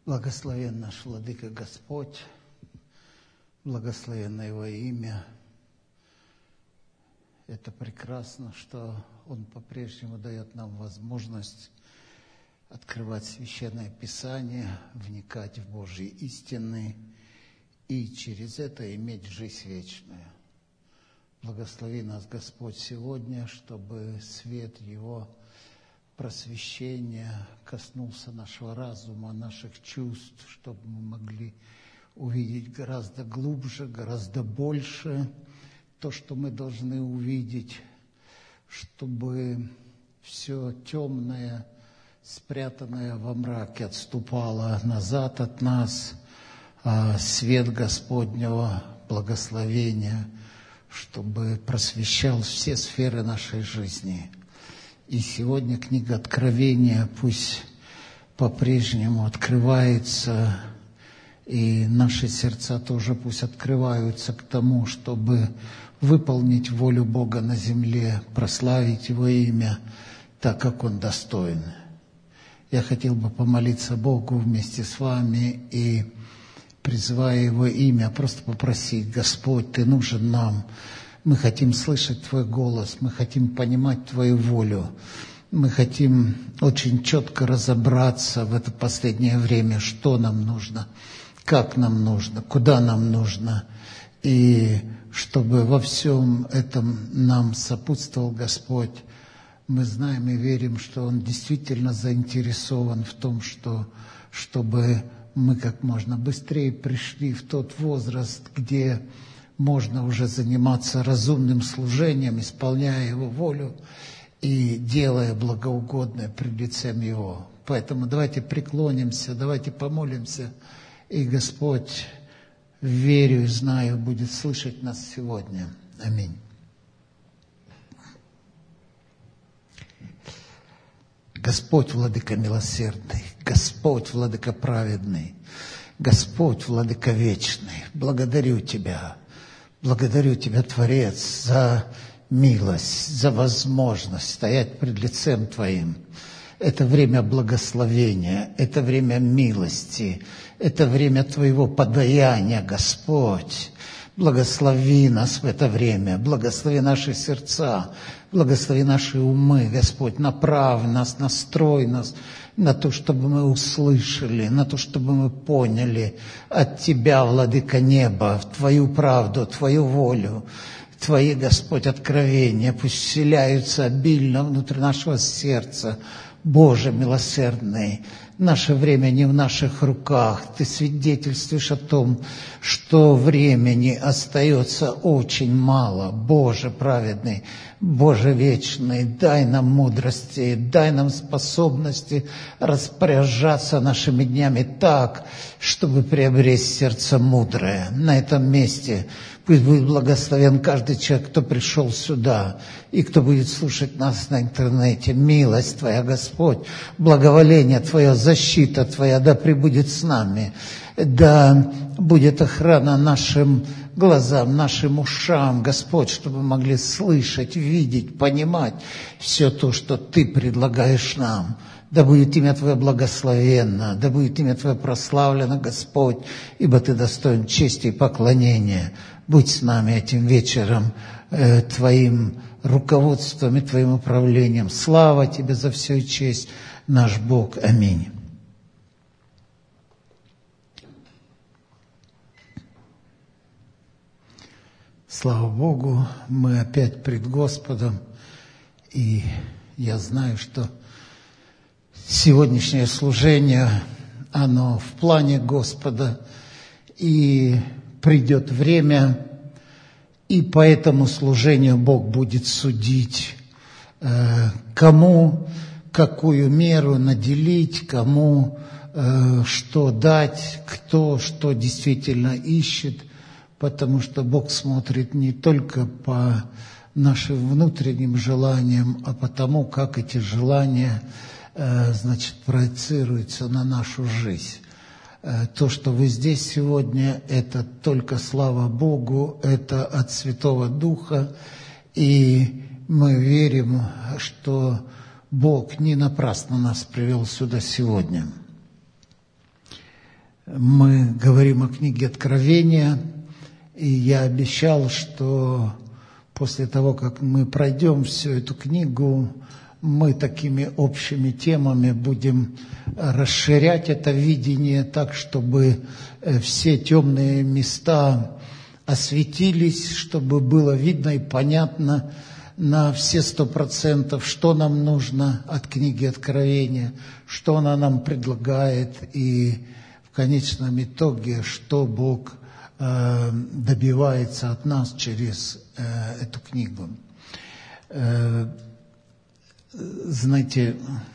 Благословен наш Владыка Господь, благословенно Его имя. Это прекрасно, что Он по-прежнему дает нам возможность открывать Священное Писание, вникать в Божьи истины и через это иметь жизнь вечную. Благослови нас, Господь, сегодня, чтобы свет Его просвещения коснулся нашего разума, наших чувств, чтобы мы могли увидеть гораздо глубже, гораздо больше то, что мы должны увидеть, чтобы все темное, спрятанное во мраке, отступало назад от нас, а свет Господнего благословения, чтобы просвещал все сферы нашей жизни. И сегодня книга Откровения пусть по-прежнему открывается, и наши сердца тоже пусть открываются к тому, чтобы выполнить волю Бога на земле, прославить Его имя так, как Он достоин. Я хотел бы помолиться Богу вместе с вами и, призывая Его имя, просто попросить: Господь, Ты нужен нам. Мы хотим слышать Твой голос, мы хотим понимать Твою волю. Мы хотим очень четко разобраться в это последнее время, что нам нужно, как нам нужно, куда нам нужно. И чтобы во всем этом нам сопутствовал Господь. Мы знаем и верим, что Он действительно заинтересован в том, чтобы мы как можно быстрее пришли в тот возраст, где можно уже заниматься разумным служением, исполняя Его волю и делая благоугодное пред лицем Его. Поэтому давайте преклонимся, давайте помолимся, и Господь, верю и знаю, будет слышать нас сегодня. Аминь. Господь, Владыка милосердный, Господь, Владыка праведный, Господь, Владыка вечный, благодарю Тебя, Творец, за милость, за возможность стоять пред лицем Твоим. Это время благословения, это время милости, это время Твоего подаяния, Господь. Благослови нас в это время, благослови наши сердца, благослови наши умы, Господь, направь нас, настрой нас на то, чтобы мы услышали, на то, чтобы мы поняли от Тебя, Владыка неба, Твою правду, Твою волю, Твои, Господь, откровения, пусть вселяются обильно внутрь нашего сердца. Боже милосердный, наше время не в наших руках. Ты свидетельствуешь о том, что времени остается очень мало. Боже праведный, Боже вечный, дай нам мудрости, дай нам способности распоряжаться нашими днями так, чтобы приобрести сердце мудрое. На этом месте пусть будет благословен каждый человек, кто пришел сюда, и кто будет слушать нас на интернете. Милость Твоя, Господь, благоволение Твое, защита Твоя, да пребудет с нами, да будет охрана нашим глазам, нашим ушам, Господь, чтобы мы могли слышать, видеть, понимать все то, что Ты предлагаешь нам. Да будет имя Твое благословенно, да будет имя Твое прославлено, Господь, ибо Ты достоин чести и поклонения. Будь с нами этим вечером Твоим руководством и Твоим управлением. Слава Тебе за всю и честь, наш Бог. Аминь. Слава Богу, мы опять пред Господом, и я знаю, что сегодняшнее служение, оно в плане Господа, и придет время, и по этому служению Бог будет судить, кому какую меру наделить, кому что дать, кто что действительно ищет, потому что Бог смотрит не только по нашим внутренним желаниям, а по тому, как эти желания проецируются на нашу жизнь. То, что вы здесь сегодня, это только слава Богу, это от Святого Духа, и мы верим, что Бог не напрасно нас привел сюда сегодня. Мы говорим о книге Откровения, и я обещал, что после того, как мы пройдем всю эту книгу, мы такими общими темами будем расширять это видение так, чтобы все темные места осветились, чтобы было видно и понятно на все 100%, что нам нужно от книги Откровения, что она нам предлагает, и в конечном итоге, что Бог добивается от нас через эту книгу. Знаете,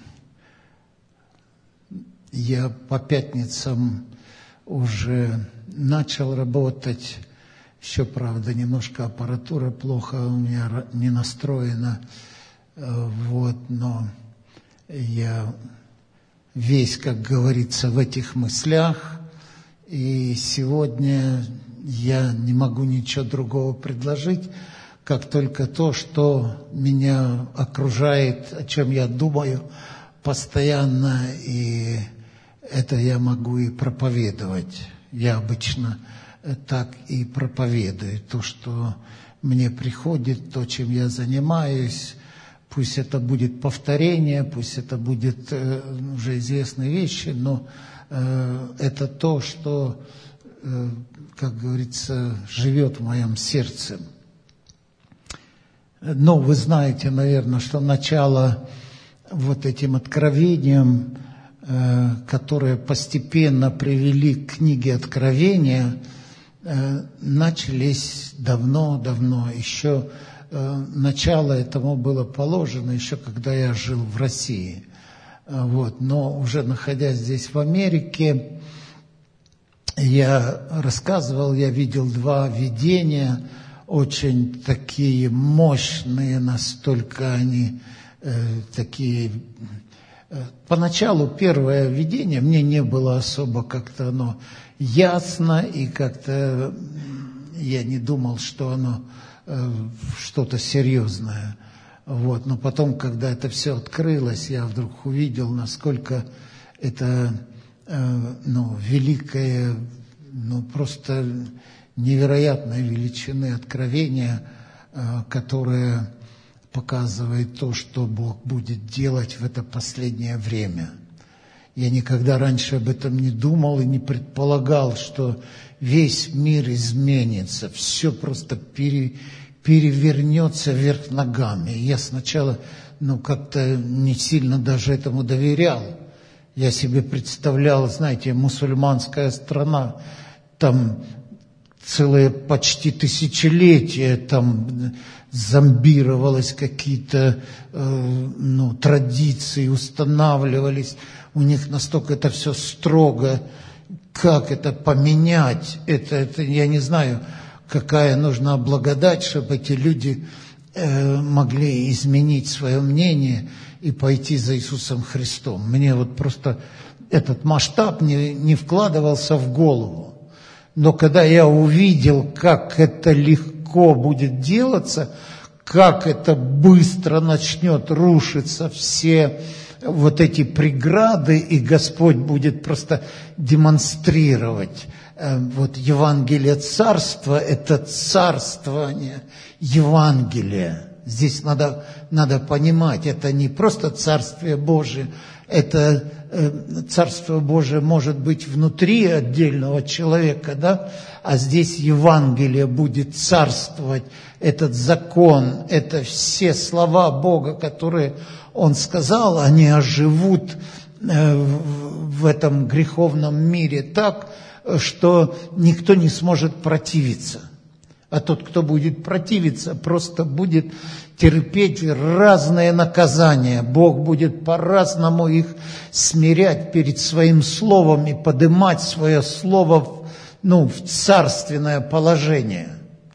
я по пятницам уже начал работать, еще, правда, немножко аппаратура плохо у меня не настроена, но я весь, как говорится, в этих мыслях, и сегодня я не могу ничего другого предложить, как только то, что меня окружает, о чем я думаю постоянно, и это я могу и проповедовать. Я обычно так и проповедую. То, что мне приходит, то, чем я занимаюсь, пусть это будет повторение, пусть это будет уже известные вещи, но это то, что, как говорится, живет в моем сердце. Но вы знаете, наверное, что начало вот этим откровением, которые постепенно привели к книге Откровения, начались давно, еще начало этому было положено, еще когда я жил в России. Но уже находясь здесь в Америке, я рассказывал, я видел 2 видения, очень такие мощные, настолько они такие. Поначалу первое видение мне не было особо как-то оно ясно, и как-то я не думал, что оно что-то серьезное. Но потом, когда это все открылось, я вдруг увидел, насколько это великое, просто невероятной величины откровения, которое показывает то, что Бог будет делать в это последнее время. Я никогда раньше об этом не думал и не предполагал, что весь мир изменится, все просто перевернется вверх ногами. Я сначала как-то не сильно даже этому доверял. Я себе представлял, знаете, мусульманская страна, там целые почти тысячелетия там зомбировалось, какие-то традиции устанавливались, у них настолько это все строго. Как это поменять? Это я не знаю, какая нужна благодать, чтобы эти люди могли изменить свое мнение и пойти за Иисусом Христом. Мне просто этот масштаб не вкладывался в голову. Но когда я увидел, как это легко будет делаться, как это быстро начнет рушиться все вот эти преграды, и Господь будет просто демонстрировать. Евангелие Царства – это царствование Евангелия. Здесь надо понимать, это не просто Царствие Божие, это Царство Божие может быть внутри отдельного человека, да? А здесь Евангелие будет царствовать, этот закон, это все слова Бога, которые Он сказал, они оживут в этом греховном мире так, что никто не сможет противиться. А тот, кто будет противиться, просто будет терпеть разные наказания. Бог будет по-разному их смирять перед Своим Словом и поднимать Свое Слово в царственное положение.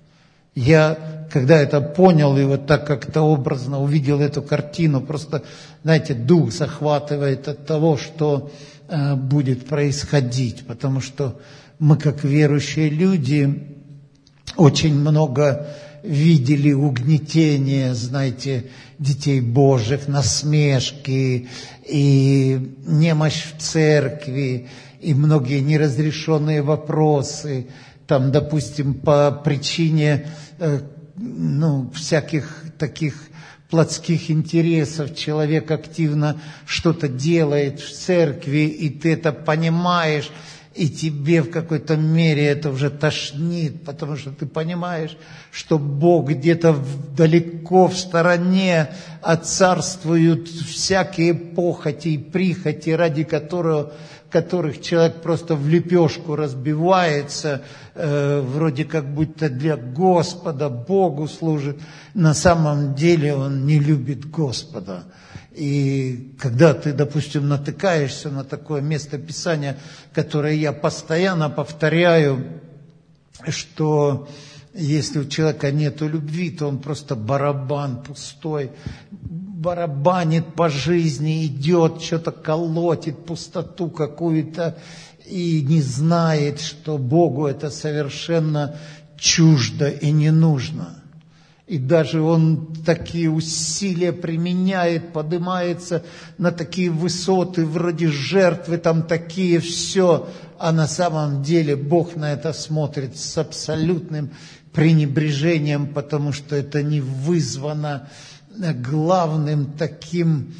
Я, когда это понял и так как-то образно увидел эту картину, просто, знаете, дух захватывает от того, что будет происходить, потому что мы, как верующие люди, очень много видели угнетения, знаете, детей Божьих, насмешки и немощь в церкви, и многие неразрешенные вопросы, там, допустим, по причине всяких таких плотских интересов человек активно что-то делает в церкви, и ты это понимаешь, и тебе в какой-то мере это уже тошнит, потому что ты понимаешь, что Бог где-то далеко в стороне, а царствуют всякие похоти и прихоти, ради которых человек просто в лепешку разбивается, вроде как будто для Господа, Богу служит. На самом деле он не любит Господа. И когда ты, допустим, натыкаешься на такое место Писания, которое я постоянно повторяю, что если у человека нет любви, то он просто барабан пустой, барабанит по жизни, идет, что-то колотит, пустоту какую-то, и не знает, что Богу это совершенно чуждо и не нужно. И даже он такие усилия применяет, поднимается на такие высоты, вроде жертвы, там такие все. А на самом деле Бог на это смотрит с абсолютным пренебрежением, потому что это не вызвано главным таким,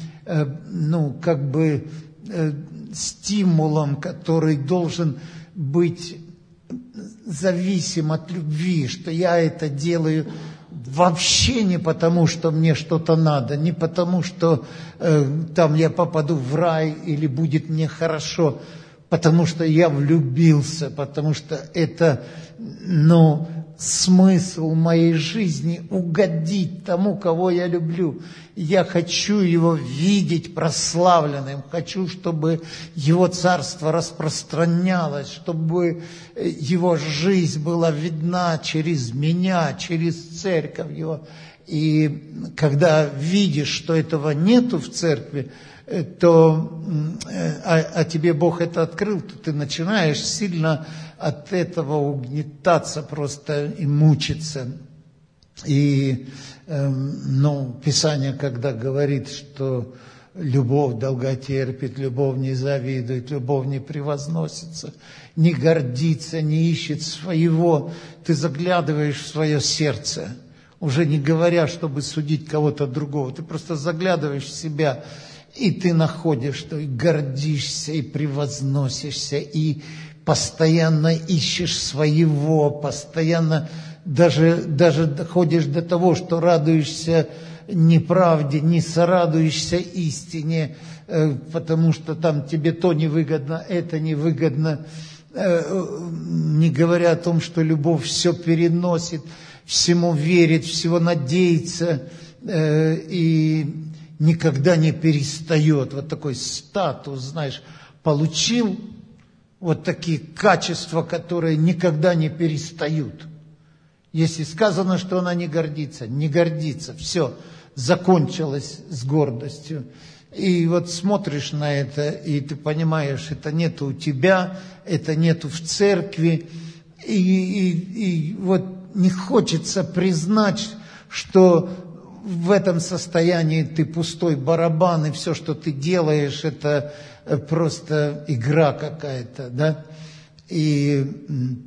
стимулом, который должен быть зависим от любви, что я это делаю вообще не потому, что мне что-то надо, не потому, что там я попаду в рай или будет мне хорошо, потому что я влюбился, потому что это, смысл моей жизни угодить тому, кого я люблю. Я хочу его видеть прославленным, хочу, чтобы его царство распространялось, чтобы его жизнь была видна через меня, через церковь его. И когда видишь, что этого нету в церкви, то, а тебе Бог это открыл, то ты начинаешь сильно от этого угнетаться просто и мучиться. И, Писание, когда говорит, что любовь долготерпит, любовь не завидует, любовь не превозносится, не гордится, не ищет своего, ты заглядываешь в свое сердце, уже не говоря, чтобы судить кого-то другого, ты просто заглядываешь в себя, и ты находишь, что и гордишься, и превозносишься, и постоянно ищешь своего, постоянно даже доходишь до того, что радуешься неправде, не сорадуешься истине, потому что там тебе то невыгодно, это невыгодно, не говоря о том, что любовь все переносит, всему верит, всего надеется и никогда не перестает. Вот такой статус, знаешь, получил, вот такие качества, которые никогда не перестают. Если сказано, что она не гордится, все, закончилось с гордостью. И вот смотришь на это, и ты понимаешь, это нету у тебя, это нету в церкви, и вот не хочется признать, что в этом состоянии ты пустой барабан, и все, что ты делаешь, это просто игра какая-то, да? И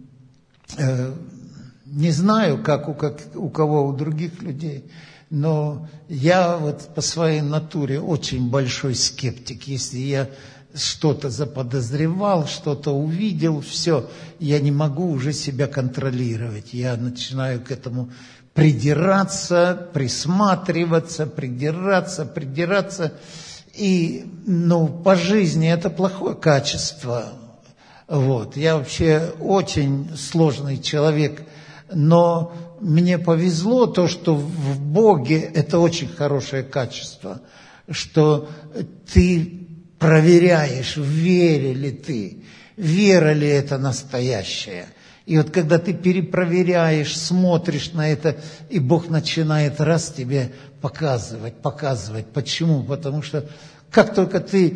не знаю, как у кого, у других людей, но я вот по своей натуре очень большой скептик. Если я что-то заподозревал, что-то увидел, все, я не могу уже себя контролировать. Я начинаю к этому придираться, присматриваться, придираться. И, по жизни это плохое качество. Вот. Я вообще очень сложный человек, но мне повезло то, что в Боге это очень хорошее качество, что ты проверяешь, верили ты, вера ли это настоящая. И вот когда ты перепроверяешь, смотришь на это, и Бог начинает раз тебе показывать. Почему? Потому что как только ты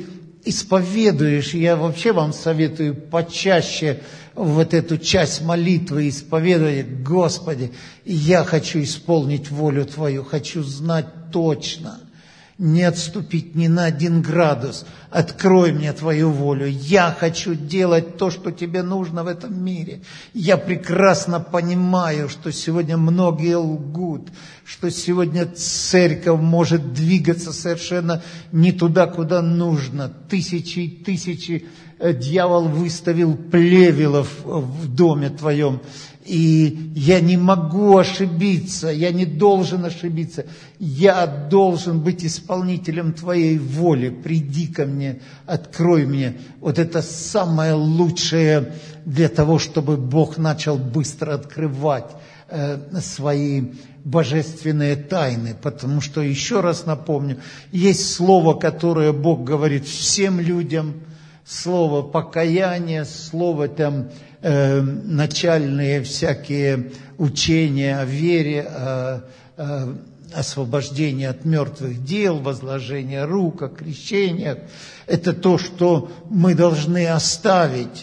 исповедуешь, я вообще вам советую почаще вот эту часть молитвы исповедовать: Господи, я хочу исполнить волю Твою, хочу знать точно, не отступить ни на 1 градус. Открой мне Твою волю. Я хочу делать то, что Тебе нужно в этом мире. Я прекрасно понимаю, что сегодня многие лгут, что сегодня церковь может двигаться совершенно не туда, куда нужно. Тысячи и тысячи дьявол выставил плевелов в доме Твоем. И я не могу ошибиться, я не должен ошибиться. Я должен быть исполнителем Твоей воли. Приди ко мне, открой мне. Вот это самое лучшее для того, чтобы Бог начал быстро открывать свои божественные тайны. Потому что, еще раз напомню, есть слово, которое Бог говорит всем людям. Слово покаяния, слово там начальные всякие учения о вере, о освобождении от мертвых дел, возложение рук, о крещениях. Это то, что мы должны оставить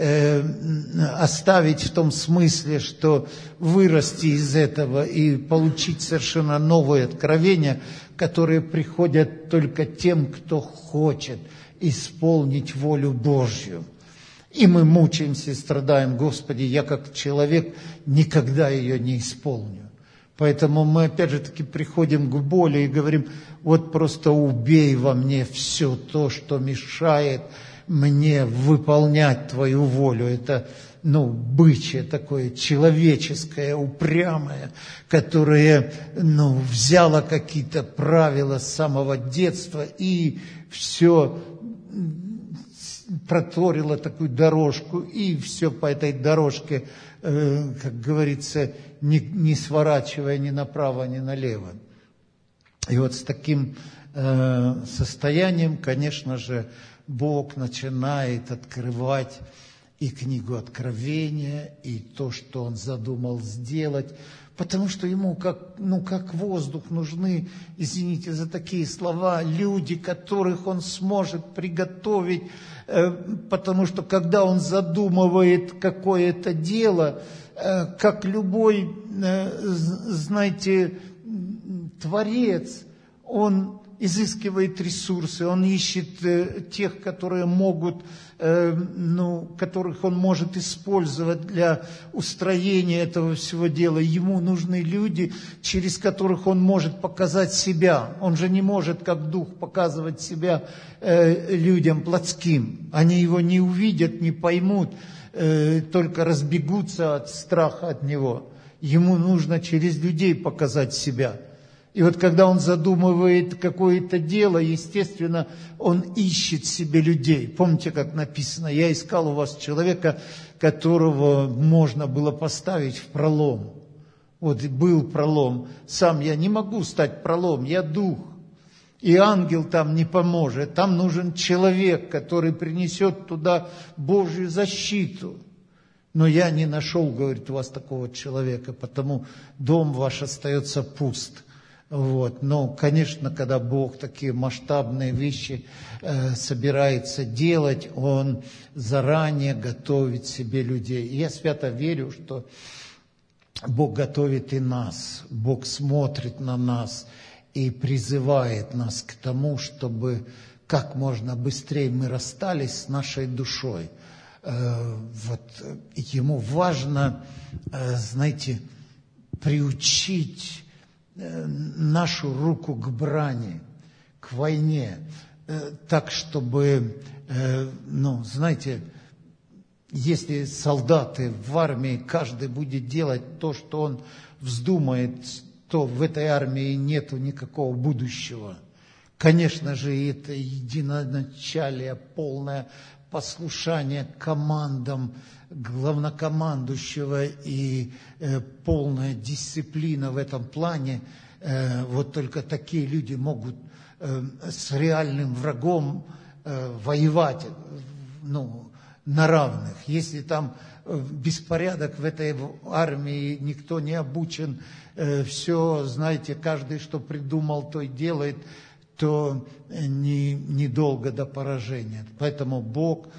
в том смысле, что вырасти из этого и получить совершенно новые откровения, которые приходят только тем, кто хочет исполнить волю Божью. И мы мучаемся и страдаем: Господи, я как человек никогда ее не исполню. Поэтому мы опять же таки приходим к боли и говорим: вот просто убей во мне все то, что мешает мне выполнять Твою волю. Это, бычье такое, человеческое, упрямое, которое, взяло какие-то правила с самого детства и все проторила такую дорожку, и все по этой дорожке, как говорится, не сворачивая ни направо, ни налево. И вот с таким состоянием, конечно же, Бог начинает открывать и книгу Откровения, и то, что Он задумал сделать, потому что Ему как воздух нужны, извините за такие слова, люди, которых Он сможет приготовить, потому что когда Он задумывает какое-то дело, как любой, знаете, творец, Он изыскивает ресурсы, он ищет тех, которые могут, которых он может использовать для устроения этого всего дела. Ему нужны люди, через которых он может показать себя. Он же не может, как дух, показывать себя людям плотским. Они его не увидят, не поймут, только разбегутся от страха от него. Ему нужно через людей показать себя. И вот когда он задумывает какое-то дело, естественно, он ищет себе людей. Помните, как написано: я искал у вас человека, которого можно было поставить в пролом. Вот был пролом. Сам я не могу стать пролом, я дух. И ангел там не поможет. Там нужен человек, который принесет туда Божью защиту. Но я не нашел, говорит, у вас такого человека, потому дом ваш остается пуст. Вот. Но, конечно, когда Бог такие масштабные вещи собирается делать, Он заранее готовит себе людей. И я свято верю, что Бог готовит и нас. Бог смотрит на нас и призывает нас к тому, чтобы как можно быстрее мы расстались с нашей душой. Вот. Ему важно, знаете, приучить нашу руку к брани, к войне, так, чтобы, знаете, если солдаты в армии, каждый будет делать то, что он вздумает, то в этой армии нету никакого будущего. Конечно же, это единоначалие, полное послушание командам главнокомандующего и полная дисциплина в этом плане. Вот только такие люди могут с реальным врагом воевать, на равных. Если там беспорядок в этой армии, никто не обучен, все, знаете, каждый, что придумал, то и делает, то недолго до поражения. Поэтому Бог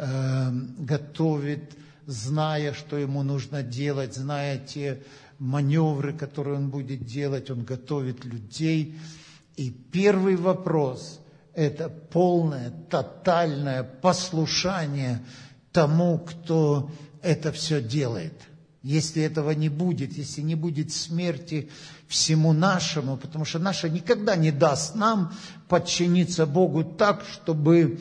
готовит, зная, что ему нужно делать, зная те маневры, которые он будет делать, он готовит людей. И первый вопрос – это полное, тотальное послушание тому, кто это все делает. Если этого не будет, если не будет смерти всему нашему, потому что наше никогда не даст нам подчиниться Богу так, чтобы,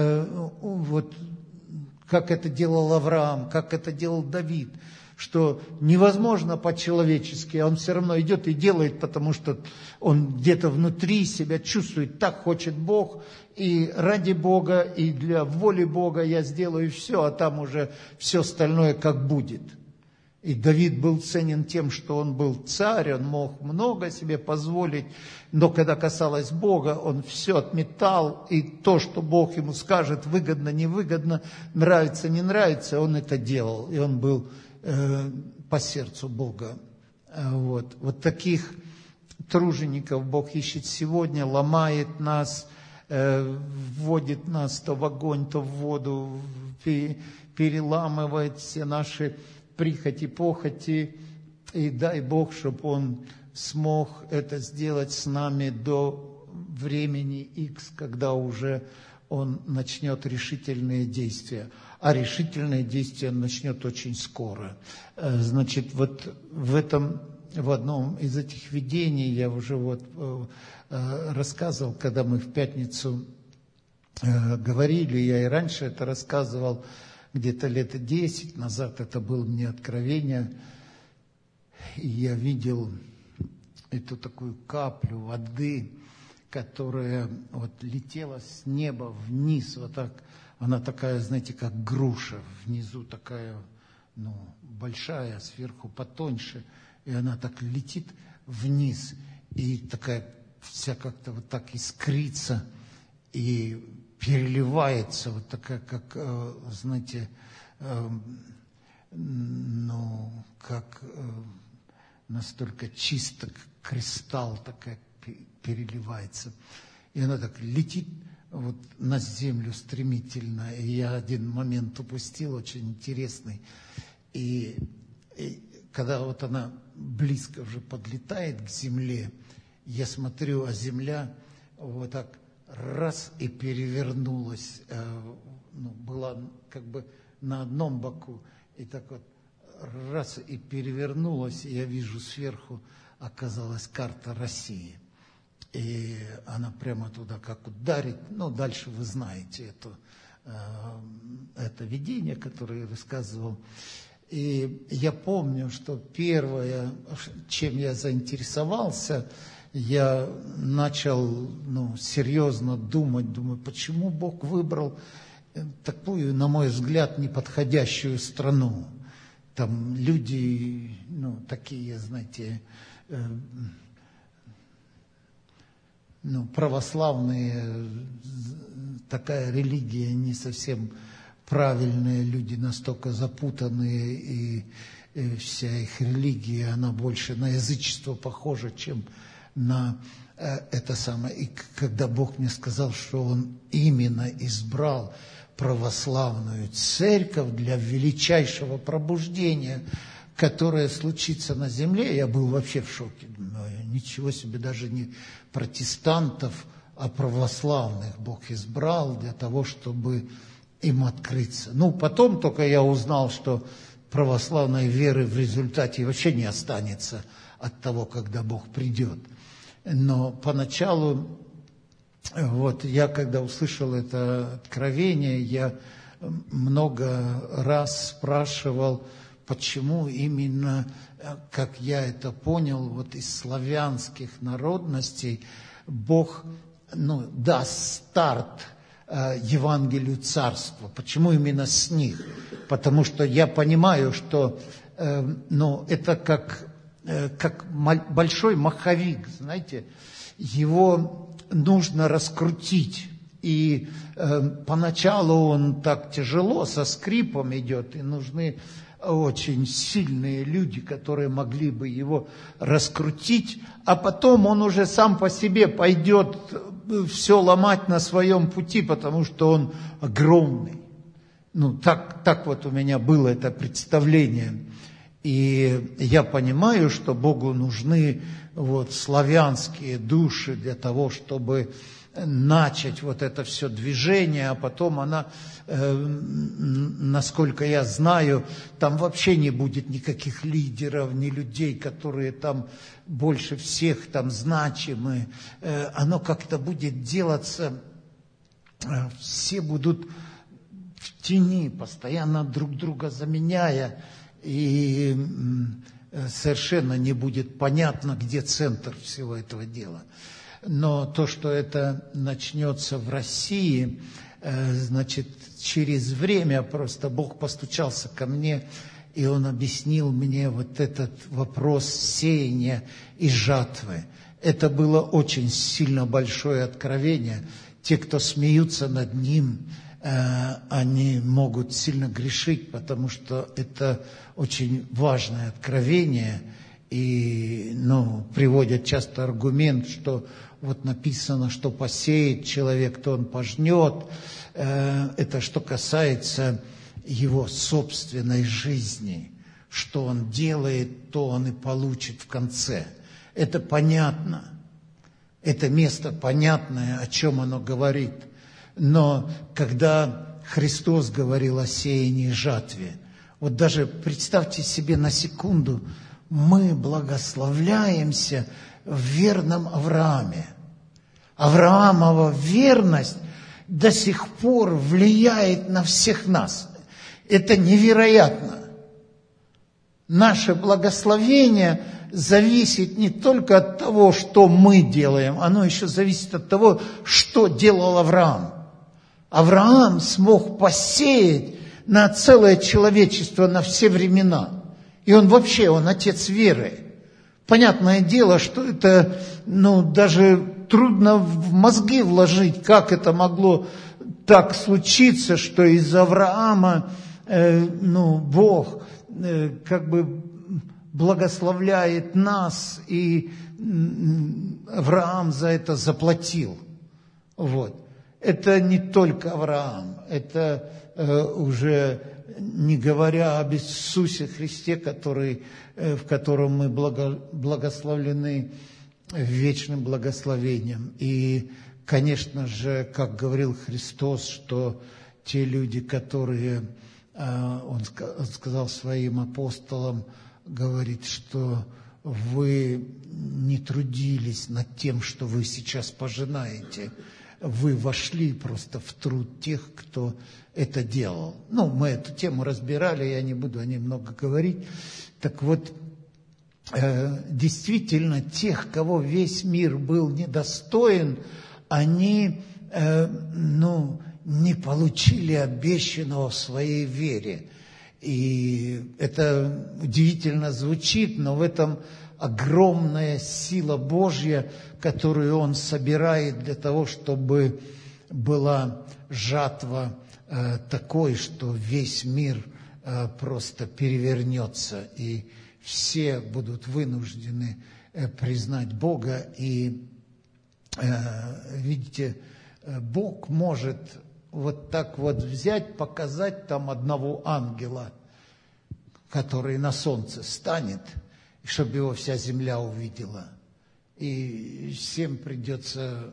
вот как это делал Авраам, как это делал Давид, что невозможно по-человечески, он все равно идет и делает, потому что он где-то внутри себя чувствует, так хочет Бог, и ради Бога, и для воли Бога я сделаю все, а там уже все остальное как будет. И Давид был ценен тем, что он был царь, он мог много себе позволить, но когда касалось Бога, он все отметал, и то, что Бог ему скажет, выгодно, невыгодно, нравится, не нравится, он это делал, и он был по сердцу Бога. Вот таких тружеников Бог ищет сегодня, ломает нас, вводит нас то в огонь, то в воду, переламывает все наши прихоти, похоти, и дай Бог, чтобы Он смог это сделать с нами до времени X, когда уже Он начнет решительные действия. А решительные действия Он начнет очень скоро. Значит, вот в одном из этих видений, я уже рассказывал, когда мы в пятницу говорили, я и раньше это рассказывал, где-то лет 10 назад это было мне откровение, и я видел эту такую каплю воды, которая вот летела с неба вниз, вот так, она такая, знаете, как груша, внизу такая, большая, сверху потоньше, и она так летит вниз, и такая вся как-то вот так искрится, и переливается, вот такая, как, знаете, как настолько чисто, как кристалл, такая переливается. И она так летит вот на землю стремительно. И я один момент упустил, очень интересный. И когда вот она близко уже подлетает к земле, я смотрю, а земля вот так раз и перевернулась, была как бы на одном боку, и так вот раз и перевернулась, и я вижу сверху оказалась карта России. И она прямо туда как ударит. Дальше вы знаете это видение, которое я рассказывал. И я помню, что первое, чем я заинтересовался, я начал серьезно думаю, почему Бог выбрал такую, на мой взгляд, неподходящую страну. Там люди, такие, знаете, православные, такая религия не совсем правильная, люди настолько запутанные, и вся их религия, она больше на язычество похожа, чем на это самое. И когда Бог мне сказал, что Он именно избрал православную церковь для величайшего пробуждения, которое случится на земле, я был вообще в шоке. Ничего себе, даже не протестантов, а православных Бог избрал для того, чтобы им открыться. Потом только я узнал, что православной веры в результате вообще не останется от того, когда Бог придет. Но поначалу, я когда услышал это откровение, я много раз спрашивал, почему именно, как я это понял, из славянских народностей Бог даст старт Евангелию Царства. Почему именно с них? Потому что я понимаю, что это как большой маховик, знаете, его нужно раскрутить. И поначалу он так тяжело, со скрипом идет, и нужны очень сильные люди, которые могли бы его раскрутить, а потом он уже сам по себе пойдет все ломать на своем пути, потому что он огромный. Так вот у меня было это представление. И я понимаю, что Богу нужны славянские души для того, чтобы начать вот это все движение, а потом она, насколько я знаю, там вообще не будет никаких лидеров, ни людей, которые там больше всех там значимы. Оно как-то будет делаться, все будут в тени, постоянно друг друга заменяя, и совершенно не будет понятно, где центр всего этого дела. Но то, что это начнется в России, значит, через время просто Бог постучался ко мне, и Он объяснил мне вот этот вопрос сеяния и жатвы. Это было очень сильно большое откровение. Те, кто смеются над ним, они могут сильно грешить, потому что это очень важное откровение. И приводят часто аргумент, что вот написано, что посеет человек, то он пожнет. Это что касается его собственной жизни. Что он делает, то он и получит в конце. Это понятно. Это место понятное, о чем оно говорит. Но когда Христос говорил о сеянии и жатве, вот даже представьте себе на секунду, мы благословляемся в верном Аврааме. Авраамова верность до сих пор влияет на всех нас. Это невероятно. Наше благословение зависит не только от того, что мы делаем, оно еще зависит от того, что делал Авраам. Авраам смог посеять на целое человечество на все времена. И он отец веры. Понятное дело, что это, даже трудно в мозги вложить, как это могло так случиться, что из Авраама, Бог благословляет нас, и Авраам за это заплатил. Это не только Авраам, это уже не говоря об Иисусе Христе, в котором мы благословлены вечным благословением. И, конечно же, как говорил Христос, что те люди, которые, Он сказал своим апостолам, говорит, что вы не трудились над тем, что вы сейчас пожинаете. Вы вошли просто в труд тех, кто это делал. Мы эту тему разбирали, я не буду о ней много говорить. Так вот, действительно, тех, кого весь мир был недостоин, они, не получили обещанного в своей вере. И это удивительно звучит, но в этом огромная сила Божья, которую Он собирает для того, чтобы была жатва такой, что весь мир просто перевернется, и все будут вынуждены признать Бога. И видите, Бог может вот так вот взять, показать там одного ангела, который на солнце станет, чтобы его вся земля увидела. И всем придется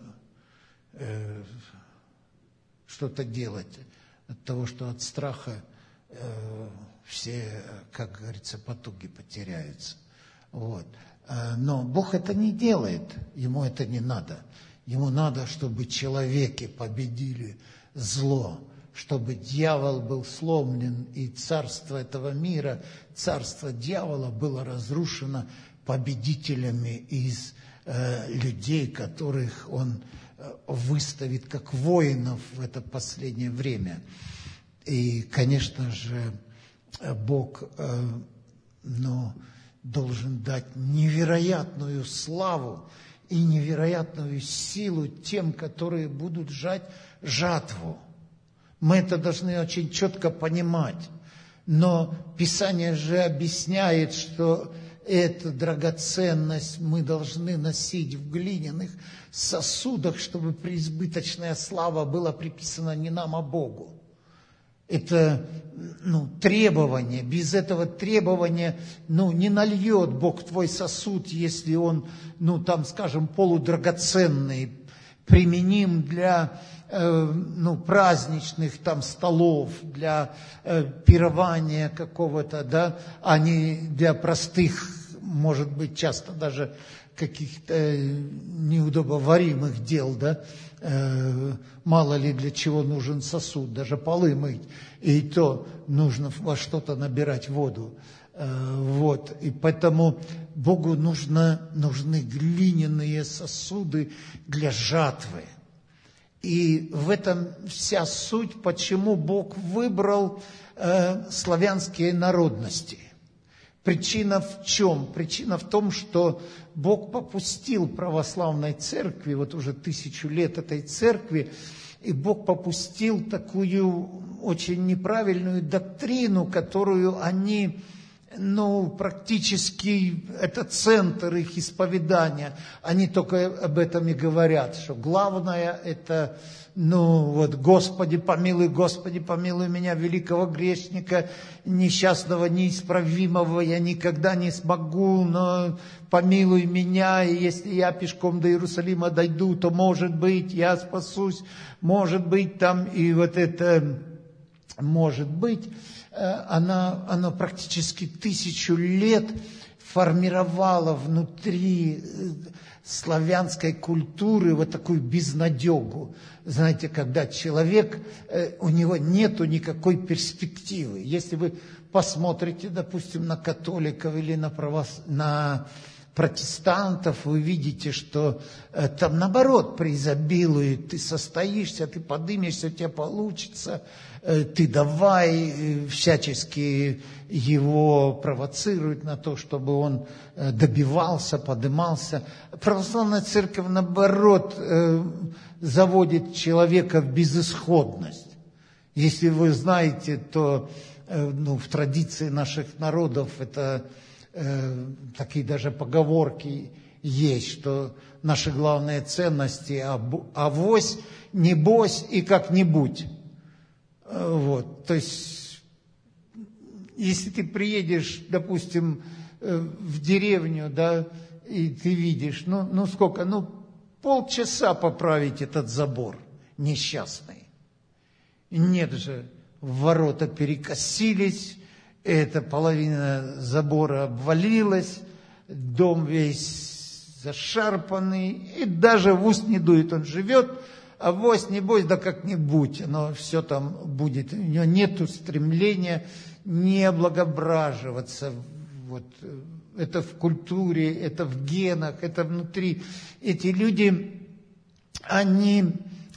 что-то делать от того, что от страха все, как говорится, потуги потеряются. Но Бог это не делает, Ему это не надо. Ему надо, чтобы человеки победили зло, чтобы дьявол был сломлен, и царство этого мира, царство дьявола было разрушено победителями из людей, которых он выставит как воинов в это последнее время. И, конечно же, Бог должен дать невероятную славу и невероятную силу тем, которые будут жать жатву. Мы это должны очень четко понимать. Но Писание же объясняет, что эту драгоценность мы должны носить в глиняных сосудах, чтобы преизбыточная слава была приписана не нам, а Богу. Это требование. Без этого требования не нальет Бог твой сосуд, если он, скажем, полудрагоценный, применим для праздничных столов, для пирования какого-то, да, а не для простых, может быть, часто даже каких-то неудобоваримых дел, да. Мало ли для чего нужен сосуд, даже полы мыть, и то нужно во что-то набирать воду. И поэтому Богу нужны глиняные сосуды для жатвы. И в этом вся суть, почему Бог выбрал славянские народности. Причина в чем? Причина в том, что Бог попустил православной церкви, вот уже 1000 лет этой церкви, и Бог попустил такую очень неправильную доктрину, которую они, практически, это центр их исповедания, они только об этом и говорят, что главное это, Господи помилуй меня, великого грешника, несчастного, неисправимого, я никогда не смогу, но помилуй меня, и если я пешком до Иерусалима дойду, то, может быть, я спасусь, может быть, и вот это, может быть, она практически 1000 лет формировала внутри славянской культуры вот такую безнадегу. Знаете, когда человек, у него нету никакой перспективы. Если вы посмотрите, допустим, на католиков или на протестантов, вы видите, что там наоборот преизобилует. Ты состоишься, ты подымешься, у тебя получится. Ты давай, всячески его провоцируют на то, чтобы он добивался, подымался. Православная церковь, наоборот, заводит человека в безысходность. Если вы знаете, то в традиции наших народов это такие даже поговорки есть, что наши главные ценности авось, небось и как-нибудь. То есть, если ты приедешь, допустим, в деревню, да, и ты видишь, сколько, полчаса поправить этот забор несчастный. Нет же, ворота перекосились, эта половина забора обвалилась, дом весь зашарпанный, и даже в ус не дует, он живет, авось, небось, да как-нибудь, оно все там будет. У него нету стремления не облагображиваться. Это в культуре, это в генах, это внутри. Эти люди, они,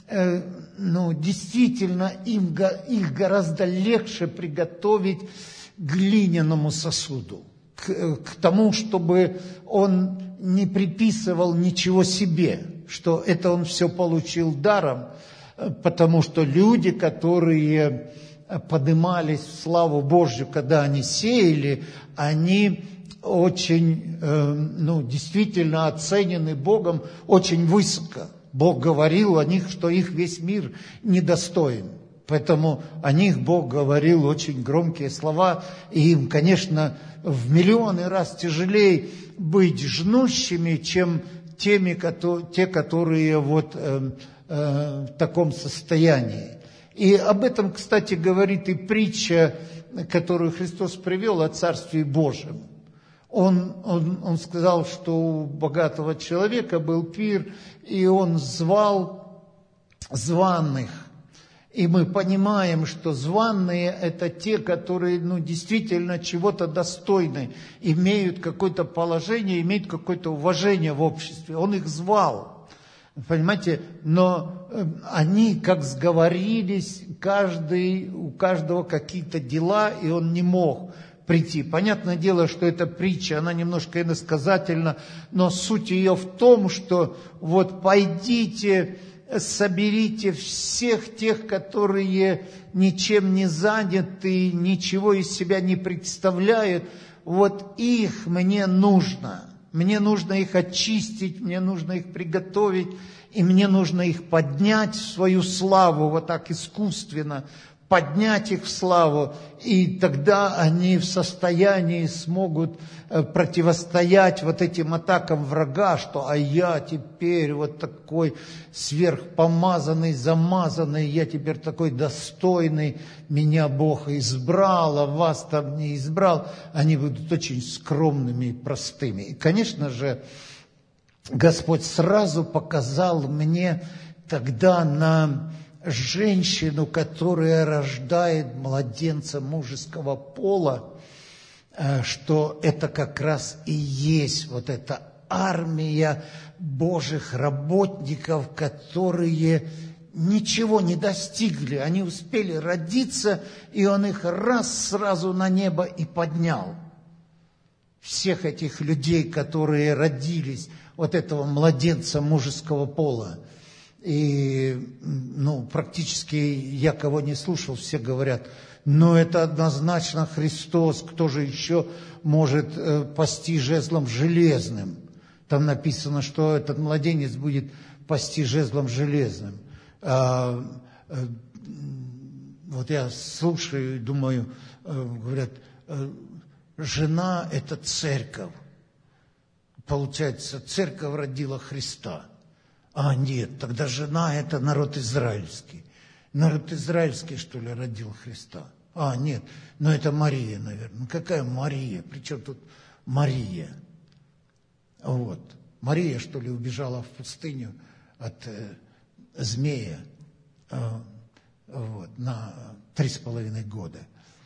действительно, их гораздо легче приготовить к глиняному сосуду, к тому, чтобы он не приписывал ничего себе, что это он все получил даром, потому что люди, которые поднимались в славу Божью, когда они сеяли, они очень, действительно оценены Богом очень высоко. Бог говорил о них, что их весь мир недостоин. Поэтому о них Бог говорил очень громкие слова, и им, конечно, в миллионы раз тяжелее быть жнущими, чем те, которые в таком состоянии. И об этом, кстати, говорит и притча, которую Христос привел о Царстве Божьем. Он сказал, что у богатого человека был пир, и он звал званых. И мы понимаем, что званые – это те, которые действительно чего-то достойны, имеют какое-то положение, имеют какое-то уважение в обществе. Он их звал, понимаете? Но они как сговорились, у каждого какие-то дела, и он не мог прийти. Понятное дело, что эта притча, она немножко иносказательна, но суть ее в том, что пойдите, соберите всех тех, которые ничем не заняты, ничего из себя не представляют, вот их мне нужно. Мне нужно их очистить, мне нужно их приготовить, и мне нужно их поднять в свою славу, вот так искусственно, поднять их в славу, и тогда они в состоянии смогут противостоять вот этим атакам врага, что «а я теперь вот такой сверхпомазанный, замазанный, я теперь такой достойный, меня Бог избрал, а вас там не избрал». Они будут очень скромными и простыми. И, конечно же, Господь сразу показал мне тогда на женщину, которая рождает младенца мужеского пола, что это как раз и есть вот эта армия Божьих работников, которые ничего не достигли. Они успели родиться, и Он их раз сразу на небо и поднял. Всех этих людей, которые родились, вот этого младенца мужеского пола. И, практически я кого не слушал, все говорят, это однозначно Христос, кто же еще может пасти жезлом железным? Там написано, что этот младенец будет пасти жезлом железным. Вот я слушаю и думаю, говорят, жена – это церковь. Получается, церковь родила Христа. А нет, тогда жена – это народ израильский. Народ израильский, что ли, родил Христа? А, нет, это Мария, наверное. Какая Мария? Причем тут Мария? Вот. Мария, что ли, убежала в пустыню от змея на 3,5 года.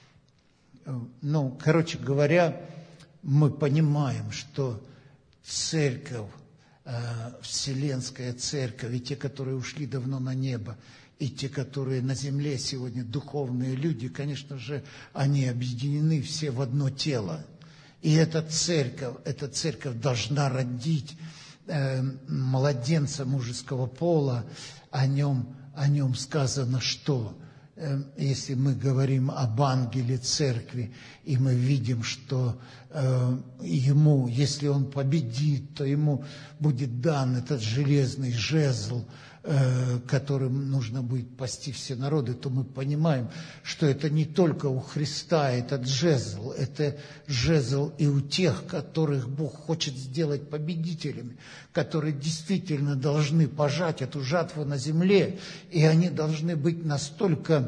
Короче говоря, мы понимаем, что церковь, Вселенская Церковь, и те, которые ушли давно на небо, и те, которые на земле сегодня духовные люди, конечно же, они объединены все в одно тело. И эта церковь должна родить младенца мужеского пола. О нем сказано, что если мы говорим об ангеле церкви, и мы видим, что ему, если он победит, то ему будет дан этот железный жезл, которым нужно будет пасти все народы, то мы понимаем, что это не только у Христа этот жезл, это жезл и у тех, которых Бог хочет сделать победителями, которые действительно должны пожать эту жатву на земле, и они должны быть настолько,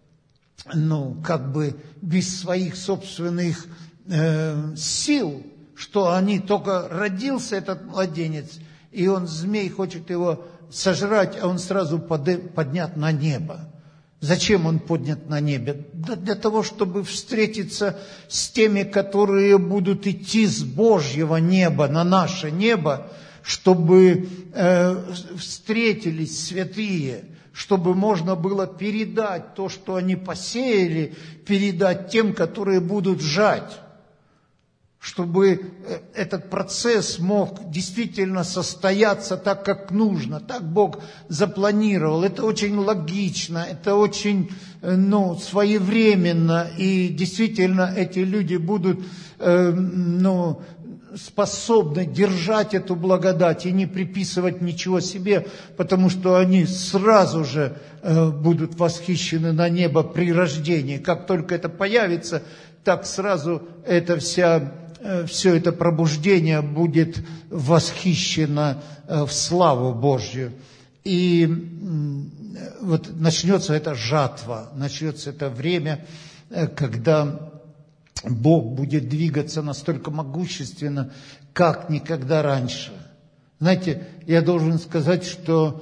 без своих собственных сил, что они только родился этот младенец, и змей хочет его сожрать, а он сразу поднят на небо. Зачем он поднят на небе? Да для того, чтобы встретиться с теми, которые будут идти с Божьего неба на наше небо, чтобы встретились святые, чтобы можно было передать то, что они посеяли, передать тем, которые будут жать. Чтобы этот процесс мог действительно состояться так, как нужно, так Бог запланировал. Это очень логично, это очень своевременно, и действительно эти люди будут способны держать эту благодать и не приписывать ничего себе, потому что они сразу же будут восхищены на небо при рождении. Как только это появится, так сразу все это пробуждение будет восхищено в славу Божью. И вот начнется эта жатва, начнется это время, когда Бог будет двигаться настолько могущественно, как никогда раньше. Знаете, я должен сказать, что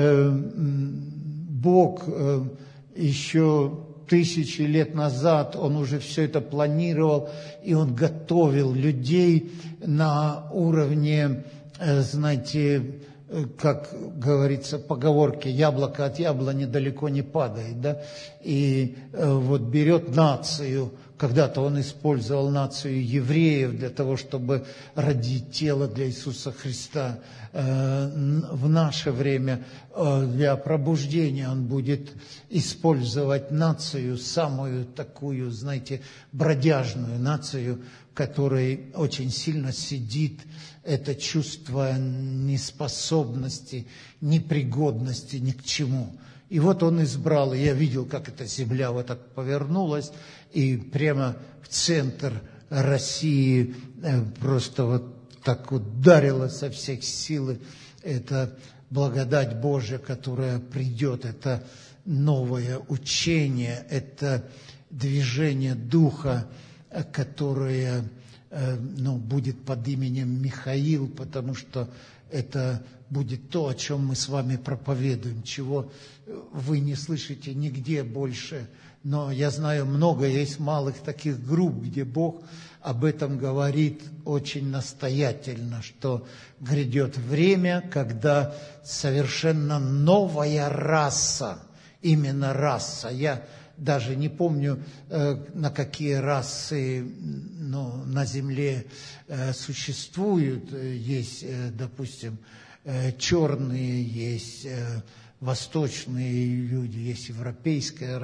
Бог еще 1000 лет назад, Он уже все это планировал, и Он готовил людей на уровне, знаете, как говорится в поговорке, яблоко от яблони далеко не падает, да? И вот берет нацию, когда-то Он использовал нацию евреев для того, чтобы родить тело для Иисуса Христа. В наше время для пробуждения Он будет использовать нацию, самую такую, знаете, бродяжную нацию, в которой очень сильно сидит это чувство неспособности, непригодности ни к чему. И вот Он избрал, и я видел, как эта земля вот так повернулась, и прямо в центр России просто вот так ударила со всех сил. Это благодать Божья, которая придет, это новое учение, это движение Духа, которое будет под именем Михаил, потому что это будет то, о чем мы с вами проповедуем, чего вы не слышите нигде больше. Но я знаю, много есть малых таких групп, где Бог об этом говорит очень настоятельно, что грядет время, когда совершенно новая раса, именно раса. Я даже не помню, на какие расы на земле существуют. Есть, допустим, черные, есть восточные люди, есть европейская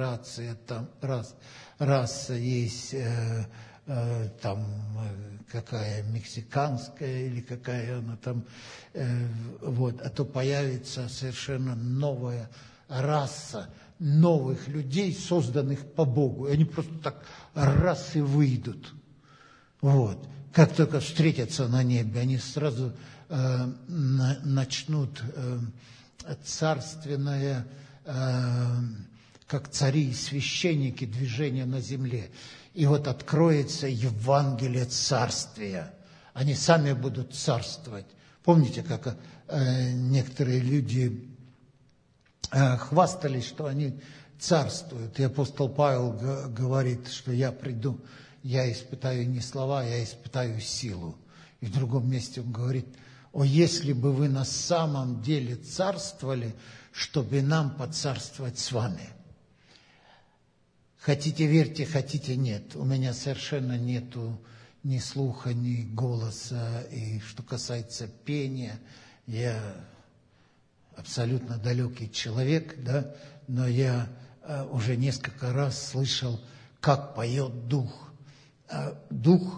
раса, есть там какая мексиканская или какая она там, а то появится совершенно новая раса новых людей, созданных по Богу. И они просто так раз и выйдут. Как только встретятся на небе, они сразу начнут царственное, как цари и священники, движение на земле. И откроется Евангелие Царствия. Они сами будут царствовать. Помните, как некоторые люди хвастались, что они царствуют. И апостол Павел говорит, что я приду, я испытаю не слова, я испытаю силу. И в другом месте он говорит: о, если бы вы на самом деле царствовали, чтобы нам поцарствовать с вами. Хотите верьте, хотите нет. У меня совершенно нету ни слуха, ни голоса. И что касается пения, я абсолютно далекий человек, да, но я уже несколько раз слышал, как поет Дух. Дух,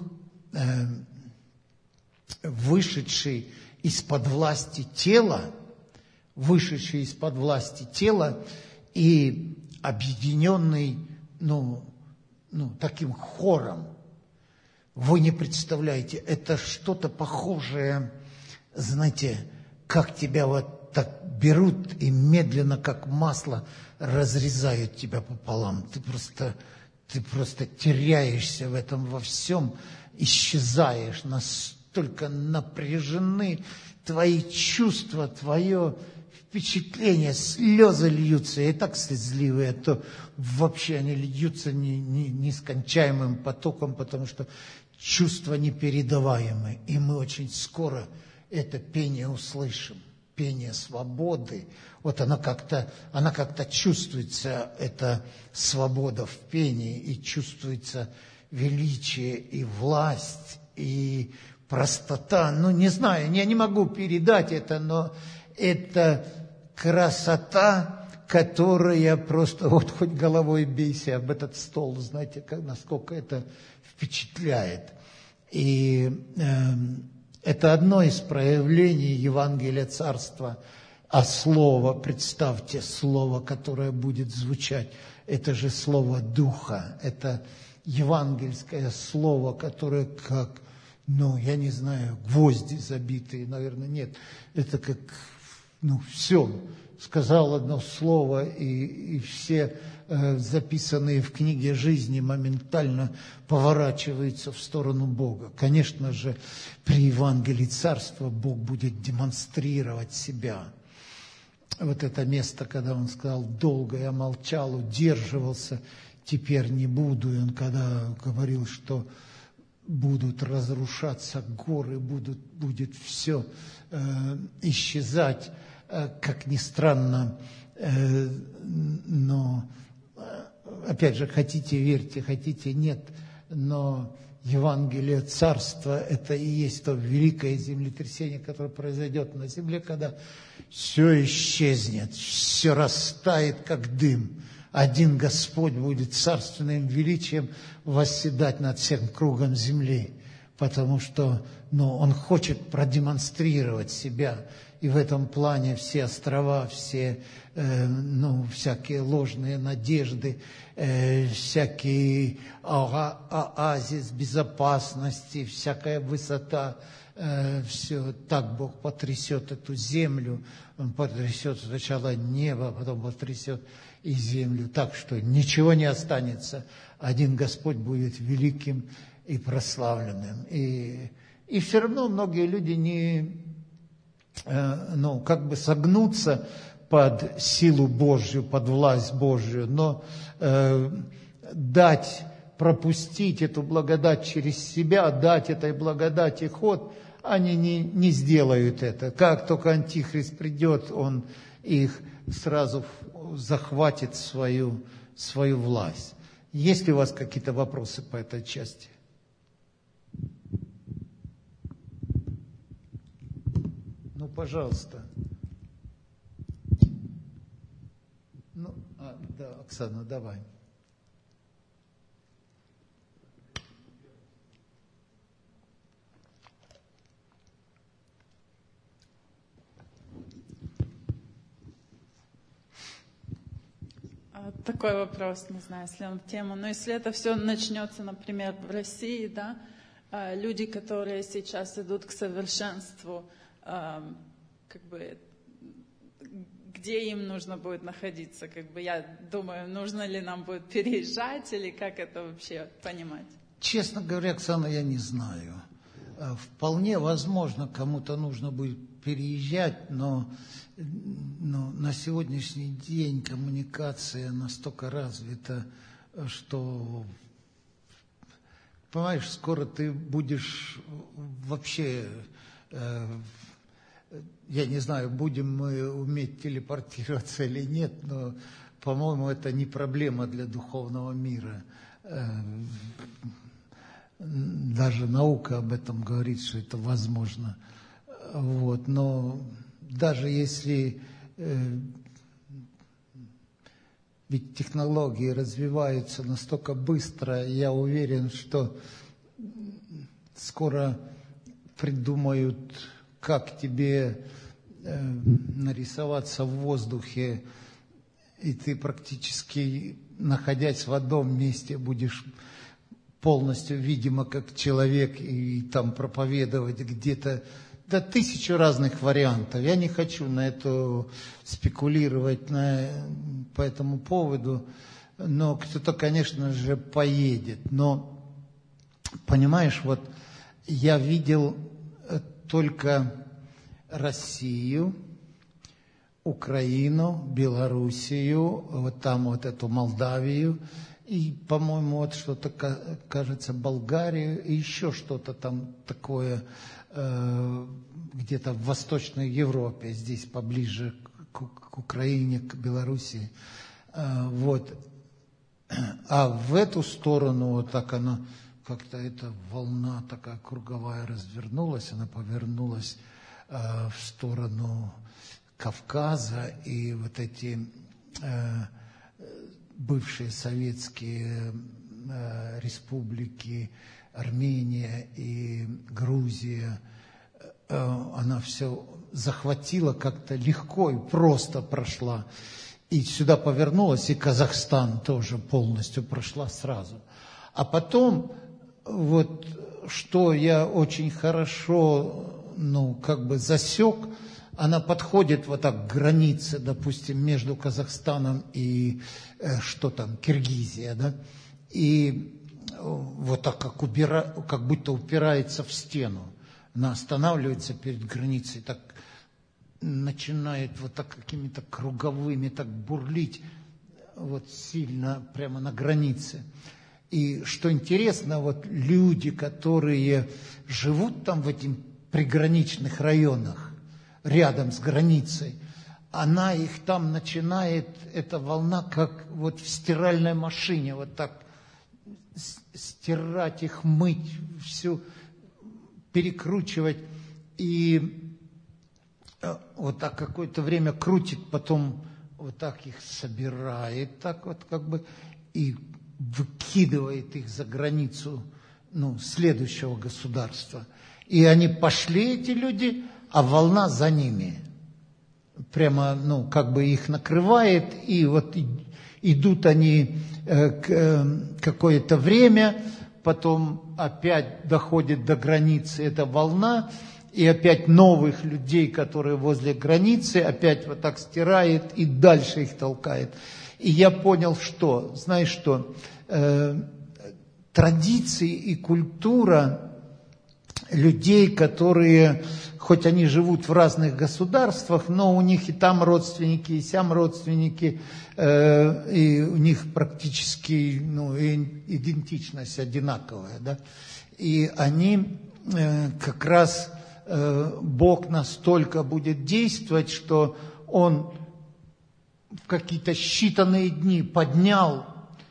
вышедший из-под власти тела, и объединенный, таким хором. Вы не представляете, это что-то похожее, знаете, как тебя так берут и медленно, как масло, разрезают тебя пополам. Ты просто теряешься в этом во всем, исчезаешь, настолько напряжены твои чувства, твое впечатление, слезы льются, и так слезливые, то вообще они льются нескончаемым потоком, потому что чувства непередаваемые, и мы очень скоро это пение услышим. Пение свободы, она как-то чувствуется, эта свобода в пении, и чувствуется величие, и власть, и простота. Не знаю, я не могу передать это, но это красота, которая просто, хоть головой бейся об этот стол, знаете, насколько это впечатляет. И это одно из проявлений Евангелия Царства. А слово, представьте, слово, которое будет звучать, это же слово Духа, это евангельское слово, которое как, я не знаю, гвозди забитые, наверное, нет. Это как, все. Сказал одно слово, и все записанные в книге жизни моментально поворачиваются в сторону Бога. Конечно же, при Евангелии Царства Бог будет демонстрировать себя. Это место, когда Он сказал: долго я молчал, удерживался, теперь не буду. И Он когда говорил, что будут разрушаться горы, будет все исчезать, как ни странно, но опять же, хотите верьте, хотите нет, но Евангелие Царства – это и есть то великое землетрясение, которое произойдет на земле, когда все исчезнет, все растает, как дым. Один Господь будет царственным величием восседать над всем кругом земли, потому что Он хочет продемонстрировать себя. И в этом плане все острова, все всякие ложные надежды, всякий оазис безопасности, всякая высота, все так Бог потрясет эту землю, Он потрясет сначала небо, а потом потрясет и землю, так что ничего не останется. Один Господь будет великим и прославленным. И все равно многие люди согнутся под силу Божью, под власть Божью, но пропустить эту благодать через себя, дать этой благодати ход, они не сделают это. Как только Антихрист придет, он их сразу захватит свою власть. Есть ли у вас какие-то вопросы по этой части? Пожалуйста. Да, Оксана, давай. Такой вопрос, не знаю, если он в тему, но если это все начнется, например, в России, да, люди, которые сейчас идут к совершенству, где им нужно будет находиться? Я думаю, нужно ли нам будет переезжать или как это вообще понимать? Честно говоря, Оксана, я не знаю. Вполне возможно, кому-то нужно будет переезжать, но на сегодняшний день коммуникация настолько развита, что, понимаешь, скоро ты будешь вообще... Я не знаю, будем мы уметь телепортироваться или нет, но, по-моему, это не проблема для духовного мира. Даже наука об этом говорит, что это возможно. Но даже если... Ведь технологии развиваются настолько быстро, я уверен, что скоро придумают, как тебе нарисоваться в воздухе, и ты практически, находясь в одном месте, будешь полностью, видимо, как человек, и там проповедовать где-то. Да, 1000 разных вариантов. Я не хочу на это спекулировать по этому поводу, но кто-то, конечно же, поедет. Но, понимаешь, я видел только Россию, Украину, Белоруссию, там эту Молдавию, и, по-моему, что-то, кажется, Болгарию, и еще что-то там такое, где-то в Восточной Европе, здесь поближе к Украине, к Белоруссии. А в эту сторону так она... Как-то эта волна такая круговая развернулась, она повернулась в сторону Кавказа, и эти бывшие советские республики, Армения и Грузия, она все захватила как-то легко и просто прошла. И сюда повернулась, и Казахстан тоже полностью прошла сразу. А потом... что я очень хорошо, засек, она подходит так к границе, допустим, между Казахстаном и, Киргизия, да, и так как будто упирается в стену. Она останавливается перед границей, так начинает так какими-то круговыми, так бурлить, сильно прямо на границе. И что интересно, люди, которые живут там в этих приграничных районах, рядом с границей, она их там начинает, эта волна, как в стиральной машине, так стирать их, мыть, все перекручивать. И вот так какое-то время крутит, потом вот так их собирает, так вот как бы, и выкидывает их за границу, следующего государства. И они пошли, эти люди, а волна за ними. Прямо, как бы их накрывает, и вот идут они какое-то время, потом опять доходит до границы эта волна, и опять новых людей, которые возле границы, опять вот так стирает и дальше их толкает. И я понял, что, знаешь что, традиции и культура людей, которые, хоть они живут в разных государствах, но у них и там родственники, и сям родственники, и у них практически идентичность одинаковая, да? И они как раз, Бог настолько будет действовать, что Он в какие-то считанные дни поднял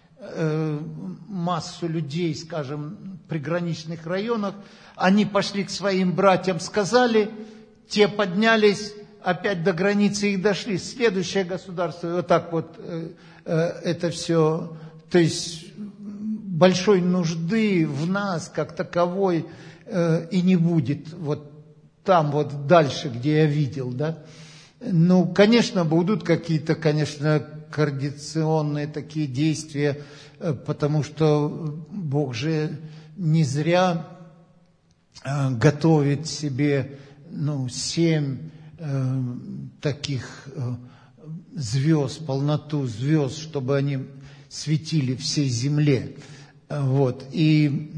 массу людей, скажем, в приграничных районах, они пошли к своим братьям, сказали, те поднялись, опять до границы их дошли, следующее государство, и вот так вот это все, то есть большой нужды в нас как таковой и не будет, вот там вот дальше, где я видел, да. Конечно, будут какие-то, конечно, координационные такие действия, потому что Бог же не зря готовит себе 7 таких звезд, полноту звезд, чтобы они светили всей земле. Вот. И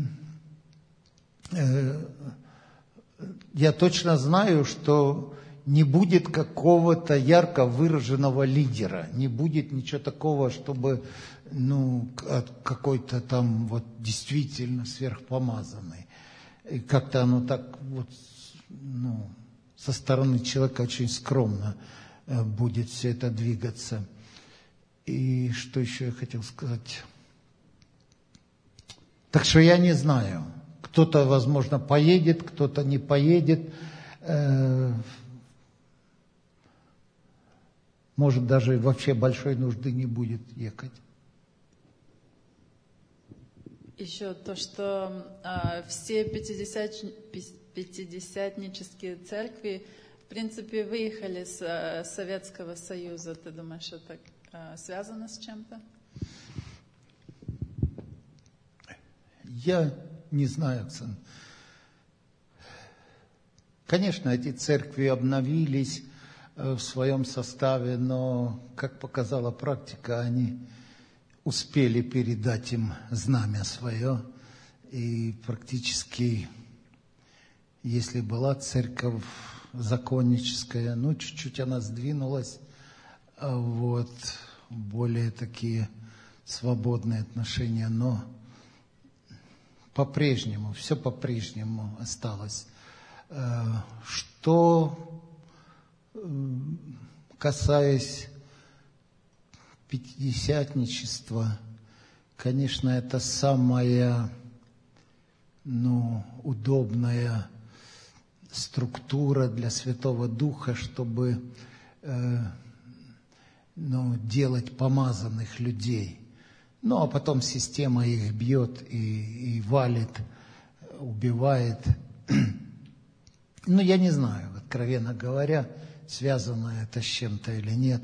я точно знаю, что не будет какого-то ярко выраженного лидера, не будет ничего такого, чтобы какой-то там вот действительно сверхпомазанный. И как-то оно так вот, со стороны человека очень скромно будет все это двигаться. И что еще я хотел сказать? Так что я не знаю. Кто-то, возможно, поедет, кто-то не поедет. Может, даже вообще большой нужды не будет ехать. Еще то, что все пятидесятнические церкви, в принципе, выехали с Советского Союза. Ты думаешь, это связано с чем-то? Я не знаю, Оксана. Конечно, эти церкви обновились в своем составе, но, как показала практика, они успели передать им знамя свое. И практически, если была церковь законническая, чуть-чуть она сдвинулась, вот, более такие свободные отношения, но по-прежнему, все по-прежнему осталось. Что касаясь пятидесятничества, конечно, это самая, удобная структура для Святого Духа, чтобы, делать помазанных людей. А потом система их бьет и валит, убивает. Я не знаю, откровенно говоря, связано это с чем-то или нет.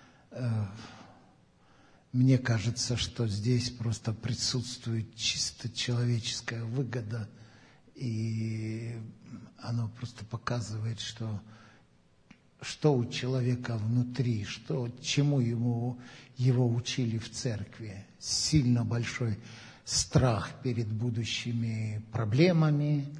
Мне кажется, что здесь просто присутствует чисто человеческая выгода, и оно просто показывает, что у человека внутри, чему его учили в церкви. Сильно большой страх перед будущими проблемами.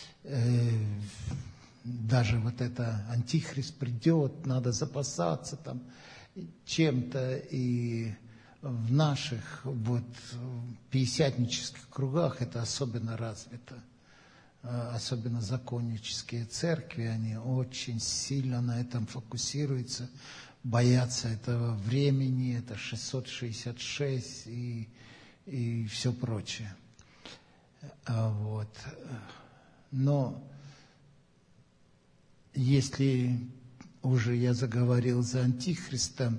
Даже вот это антихрист придет, надо запасаться там чем-то. И в наших пятидесятнических кругах это особенно развито. Особенно законнические церкви, они очень сильно на этом фокусируются, боятся этого времени, это 666 и все прочее. Вот. Но если уже я заговорил за Антихриста,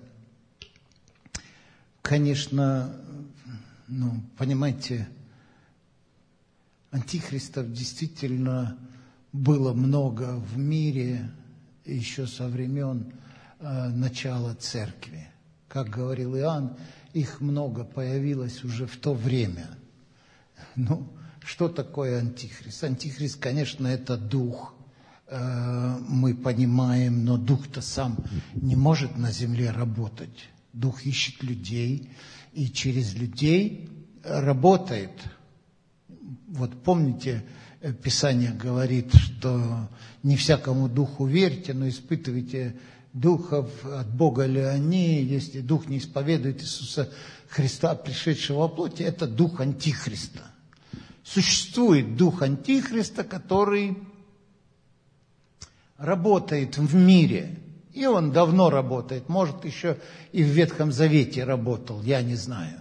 конечно, понимаете, антихристов действительно было много в мире еще со времен начала церкви. Как говорил Иоанн, их много появилось уже в то время. Что такое антихрист? Антихрист, конечно, это дух, мы понимаем, но дух-то сам не может на земле работать. Дух ищет людей и через людей работает. Вот помните, Писание говорит, что не всякому духу верьте, но испытывайте духов, от Бога ли они, если дух не исповедует Иисуса Христа, пришедшего во плоти, это дух Антихриста. Существует дух Антихриста, который работает в мире, и он давно работает, может, еще и в Ветхом Завете работал, я не знаю.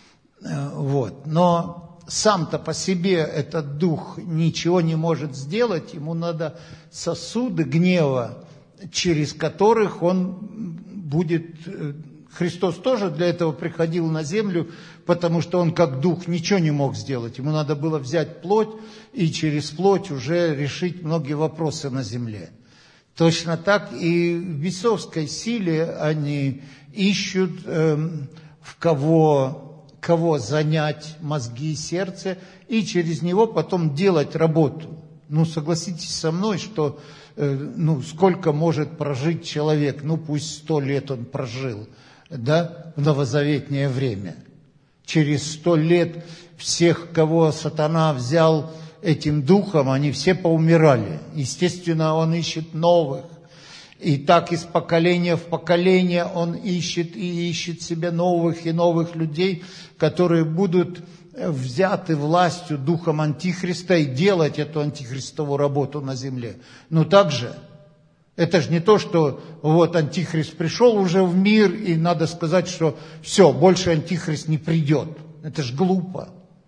Но сам-то по себе этот дух ничего не может сделать, ему надо сосуды гнева, через которых он будет... Христос тоже для этого приходил на землю, потому что он как дух ничего не мог сделать. Ему надо было взять плоть и через плоть уже решить многие вопросы на земле. Точно так и в бесовской силе они ищут, в кого занять мозги и сердце, и через него потом делать работу. Согласитесь со мной, что сколько может прожить человек, пусть 100 лет он прожил, в новозаветнее время. Через 100 лет всех, кого сатана взял этим духом, они все поумирали. Естественно, он ищет новых. И так из поколения в поколение он ищет и ищет себе новых и новых людей, которые будут взяты властью духом Антихриста и делать эту антихристову работу на земле. Так же. Это же не то, что Антихрист пришел уже в мир, и надо сказать, что все, больше Антихрист не придет. Это же глупо.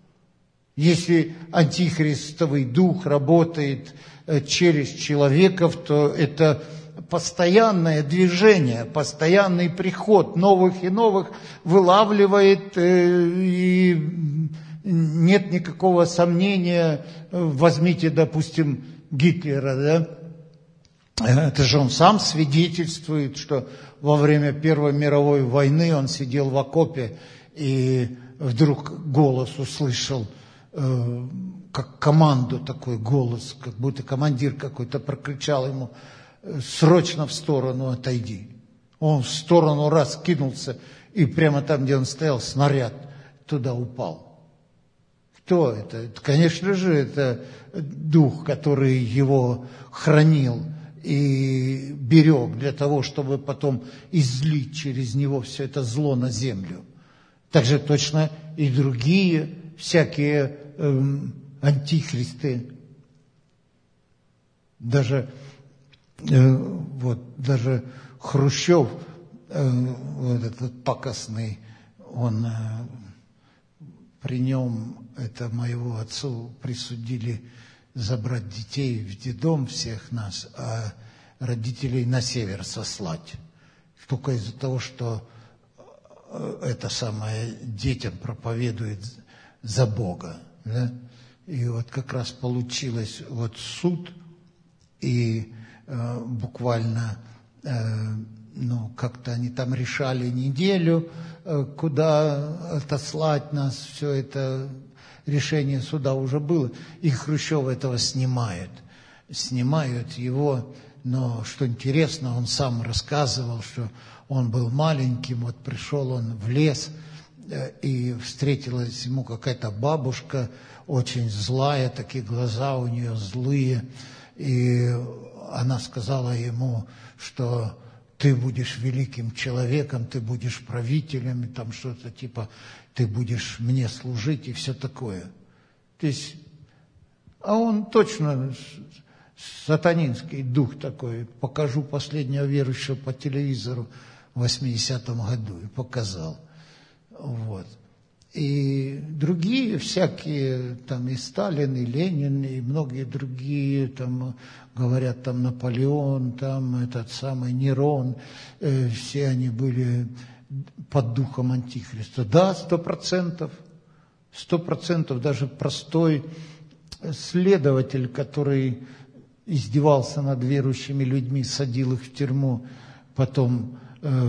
Если антихристовый дух работает через человеков, то это постоянное движение, постоянный приход новых и новых вылавливает, и нет никакого сомнения. Возьмите, допустим, Гитлера, Это же он сам свидетельствует, что во время Первой мировой войны он сидел в окопе и вдруг голос услышал, как команду, такой голос, как будто командир какой-то прокричал ему: срочно в сторону отойди. Он в сторону раз кинулся, и прямо там, где он стоял, снаряд туда упал. Кто это? Это, конечно же, это дух, который его хранил и берег для того, чтобы потом излить через него все это зло на землю. Также точно и другие всякие антихристы. Даже даже Хрущев, вот этот пакостный, он при нем, это моего отцу присудили забрать детей в детдом всех нас, а родителей на север сослать. Только из-за того, что это самое детям проповедует за Бога. Да? И вот как раз получилось вот суд, и буквально, как-то они там решали неделю, куда отослать нас, все это решение суда уже было, и Хрущев этого снимают его, но что интересно, он сам рассказывал, что он был маленьким, вот пришел он в лес, и встретилась ему какая-то бабушка, очень злая, такие глаза у нее злые, и она сказала ему, что ты будешь великим человеком, ты будешь правителем, и там что-то типа, ты будешь мне служить и все такое. То есть, а он точно сатанинский дух такой. Покажу последнего верующего по телевизору в 80-м году, и показал. Вот. И другие всякие, там и Сталин, и Ленин, и многие другие, там говорят, там Наполеон, там этот самый Нерон, все они были под духом Антихриста. Да, 100%, 100%, даже простой следователь, который издевался над верующими людьми, садил их в тюрьму, потом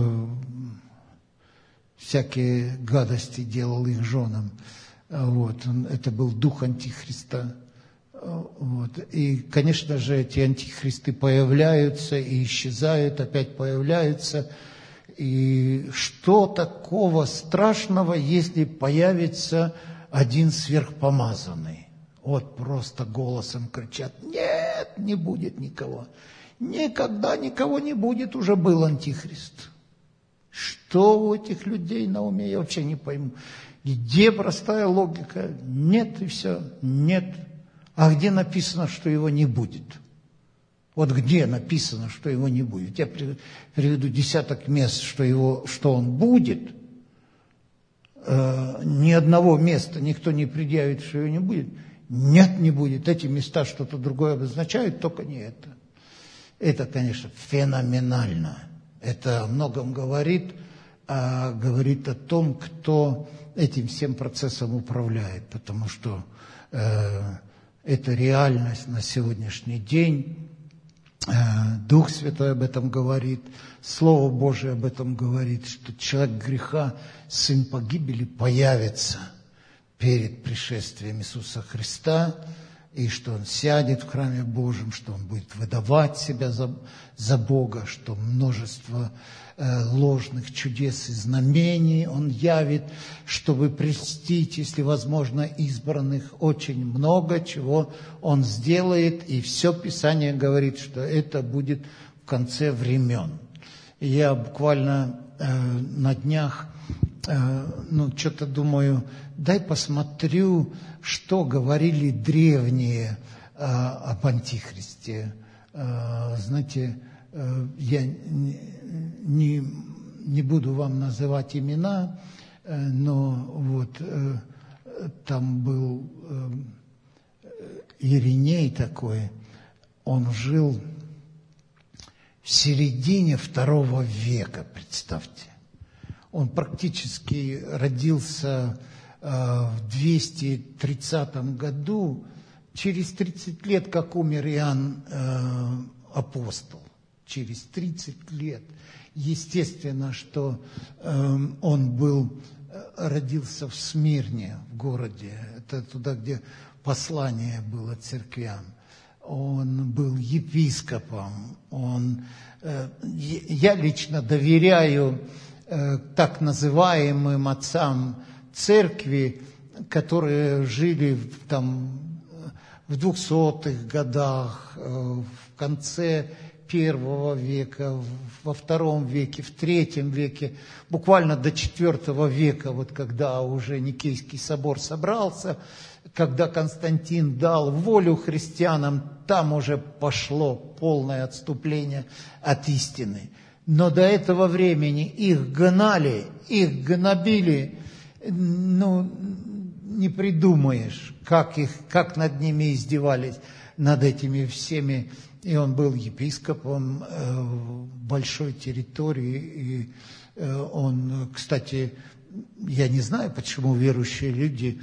всякие гадости делал их женам. Вот. Это был дух Антихриста. Вот. И, конечно же, эти антихристы появляются и исчезают, опять появляются. И что такого страшного, если появится один сверхпомазанный? Вот просто голосом кричат: нет, не будет никого. Никогда никого не будет, уже был антихрист. Что у этих людей на уме, я вообще не пойму. Где простая логика? Нет, и все, нет. А где написано, что его не будет? Вот где написано, что его не будет? Я приведу десяток мест, что он будет. Ни одного места никто не предъявит, что его не будет. Нет, не будет. Эти места что-то другое обозначают, только не это. Это, конечно, феноменально. Это о многом говорит, говорит о том, кто этим всем процессом управляет, потому что это реальность на сегодняшний день. Дух Святой об этом говорит, Слово Божие об этом говорит, что человек греха, сын погибели, появится перед пришествием Иисуса Христа, и что он сядет в храме Божьем, что он будет выдавать себя за Бога, что множество ложных чудес и знамений он явит, чтобы прельстить, если возможно, избранных. Очень много чего он сделает, и все Писание говорит, что это будет в конце времен. И я буквально на днях, что-то думаю, дай посмотрю, что говорили древние об Антихристе. Знаете, я не буду вам называть имена, но вот там был Ириней такой, он жил в середине II века, представьте. Он практически родился в 230 году, через 30 лет, как умер Иоанн Апостол. Через 30 лет. Естественно, что он родился в Смирне, в городе. Это туда, где послание было церквям. Он был епископом. Я лично доверяю так называемым отцам церкви, которые жили там в 200-х годах, в конце I века, во II веке, в III веке, буквально до IV века, вот когда уже Никейский собор собрался, когда Константин дал волю христианам, там уже пошло полное отступление от истины. Но до этого времени их гнали, их гнобили, не придумаешь, как над ними издевались, над этими всеми. И он был епископом большой территории. И он, кстати, я не знаю, почему верующие люди,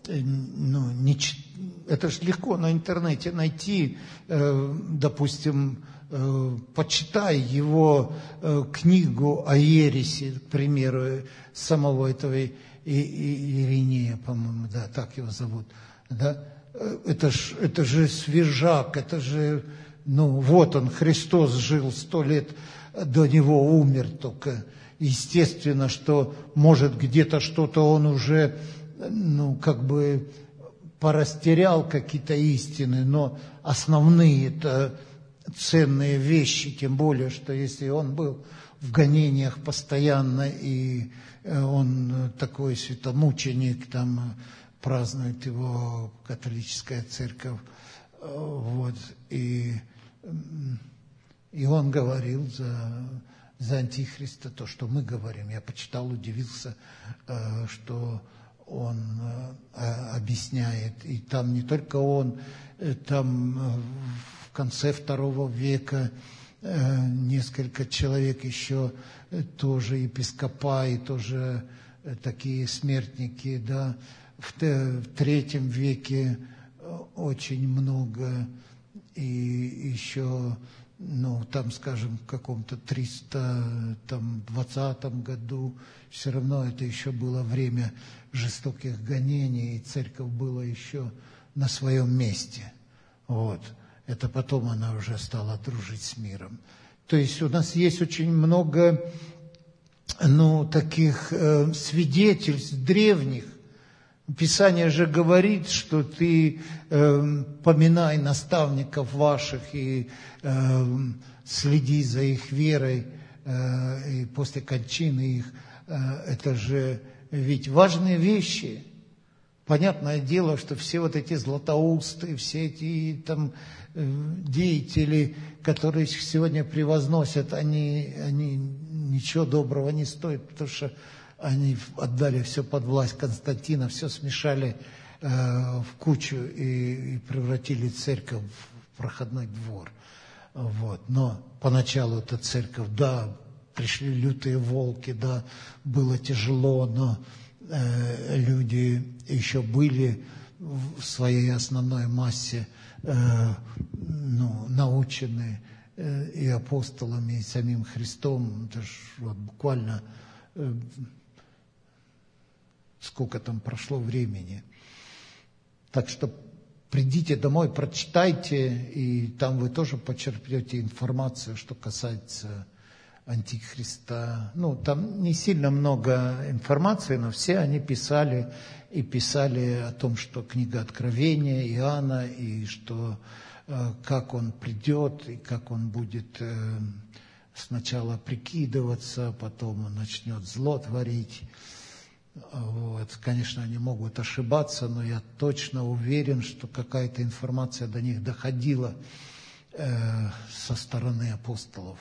это же легко на интернете найти, допустим, почитай его книгу о ереси, к примеру, самого этого Иринея, по-моему, да, так его зовут, да. Это же свежак, это же, вот он, Христос жил 100 лет, до него умер, только естественно, что может где-то что-то он уже, порастерял какие-то истины, но основные-то ценные вещи, тем более, что если он был в гонениях постоянно, и он такой святомученик, там празднует его католическая церковь, вот, и он говорил за Антихриста то, что мы говорим. Я почитал, удивился, что он объясняет. И там не только он, там в конце II века несколько человек еще тоже епископа и тоже такие смертники, да. В III веке очень много, и еще, ну, там, скажем, в каком-то 320 году, все равно это еще было время жестоких гонений, и церковь была еще на своем месте. Вот. Это потом она уже стала дружить с миром. То есть у нас есть очень много, ну, таких свидетельств древних. Писание же говорит, что ты поминай наставников ваших и следи за их верой, и после кончины их. Это же ведь важные вещи. Понятное дело, что все вот эти златоусты, все эти там деятели, которые сегодня превозносят, они ничего доброго не стоят, потому что они отдали все под власть Константина, все смешали в кучу и превратили церковь в проходной двор. Вот. Но поначалу эта церковь, да, пришли лютые волки, да, было тяжело, но люди еще были в своей основной массе научены и апостолами, и самим Христом. Это ж вот буквально сколько там прошло времени. Так что придите домой, прочитайте, и там вы тоже почерпнете информацию, что касается Антихриста. Ну, там не сильно много информации, но все они писали о том, что книга Откровения Иоанна, и что как он придет, и как он будет сначала прикидываться, потом он начнет зло творить. Вот. Конечно, они могут ошибаться, но я точно уверен, что какая-то информация до них доходила со стороны апостолов.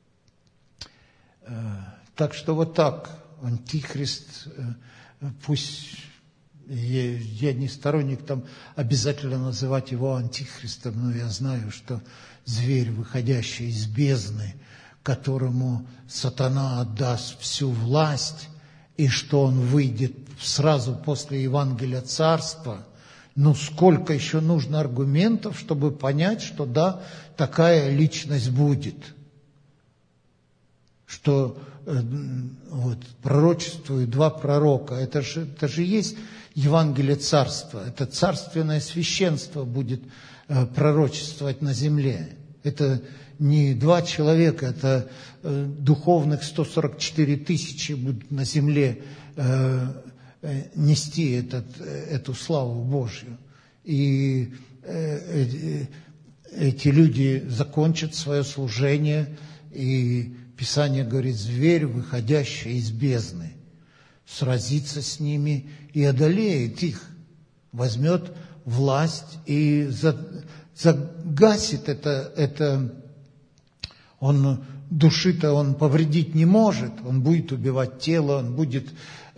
Так что вот так, Антихрист, пусть я не сторонник там обязательно называть его Антихристом, но я знаю, что зверь, выходящий из бездны, которому сатана отдаст всю власть, и что он выйдет сразу после Евангелия Царства, ну сколько еще нужно аргументов, чтобы понять, что да, такая личность будет. Что вот, пророчествуют два пророка, это же есть Евангелие Царства, это царственное священство будет пророчествовать на земле. Это не два человека, это духовных 144 тысячи будут на земле нести эту славу Божью. И эти люди закончат свое служение, и Писание говорит, зверь, выходящий из бездны, сразится с ними и одолеет их, возьмет власть и загасит это. Он души-то он повредить не может, он будет убивать тело, он будет,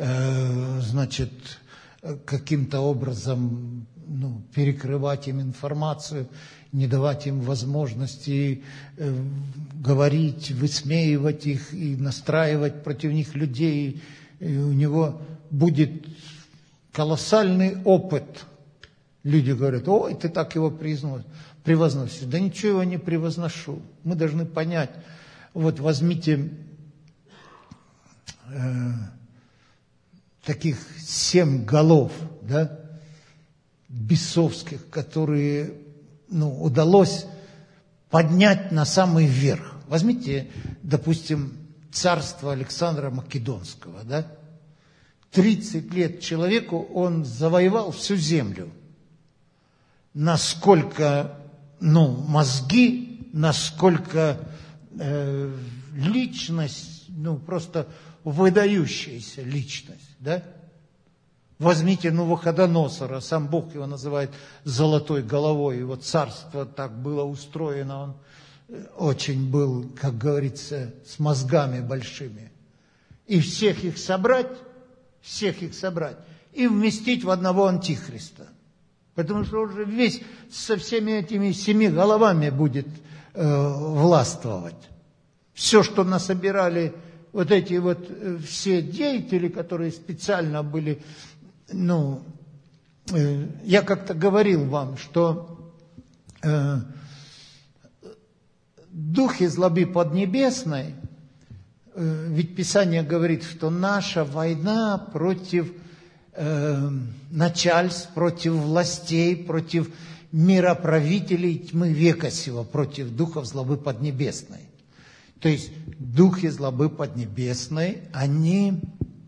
каким-то образом перекрывать им информацию, не давать им возможности говорить, высмеивать их и настраивать против них людей. И у него будет колоссальный опыт. Люди говорят, ой, ты так его превозносишь. Да ничего его не превозношу. Мы должны понять. Вот возьмите таких 7 голов, да, бесовских, которые удалось поднять на самый верх. Возьмите, допустим, царство Александра Македонского, да? 30 лет человеку он завоевал всю землю. Насколько, мозги, насколько личность, просто выдающаяся личность, да? Возьмите Навуходоносора, сам Бог его называет золотой головой, его царство так было устроено, он очень был, как говорится, с мозгами большими. И всех их собрать, и вместить в одного антихриста. Потому что он же весь со всеми этими 7 головами будет властвовать. Все, что насобирали вот эти вот все деятели, которые специально были, я как-то говорил вам, что духи злобы поднебесной, ведь Писание говорит, что наша война против начальств, против властей, против мироправителей тьмы века сего, против духов злобы поднебесной. То есть духи злобы поднебесной, они,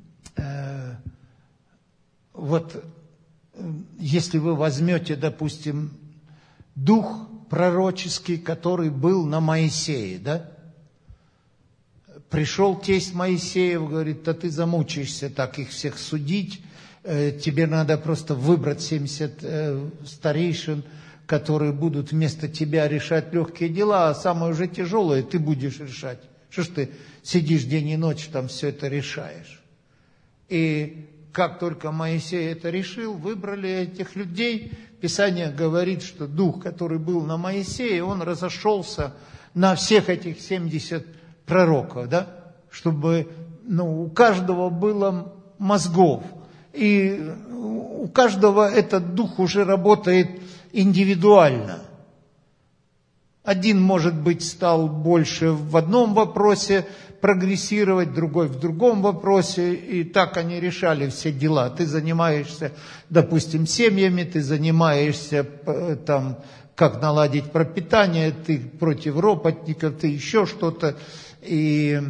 если вы возьмете, допустим, дух пророческий, который был на Моисее, да? Пришел тесть Моисеев, говорит, да ты замучаешься так их всех судить, тебе надо просто выбрать 70 старейшин, которые будут вместо тебя решать легкие дела, а самое уже тяжелое ты будешь решать. Что ж ты сидишь день и ночь, там все это решаешь. И как только Моисей это решил, выбрали этих людей. Писание говорит, что дух, который был на Моисее, он разошелся на всех этих 70 пророков, да? Чтобы у каждого было мозгов. И у каждого этот дух уже работает индивидуально. Один, может быть, стал больше в одном вопросе прогрессировать, другой в другом вопросе, и так они решали все дела. Ты занимаешься, допустим, семьями, ты занимаешься там, как наладить пропитание, ты против работников, ты еще что-то. И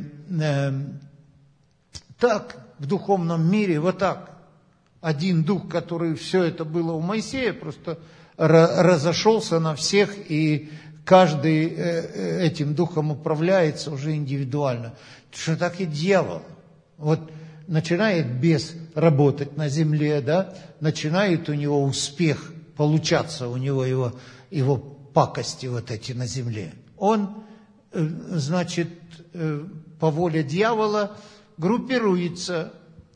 так в духовном мире вот так. Один дух, который все это было у Моисея, просто разошелся на всех, и каждый этим духом управляется уже индивидуально. Что так и дьявол. Вот начинает бес работать на земле, да, начинает у него успех получаться, у него его пакости вот эти на земле. Он, значит, по воле дьявола группируется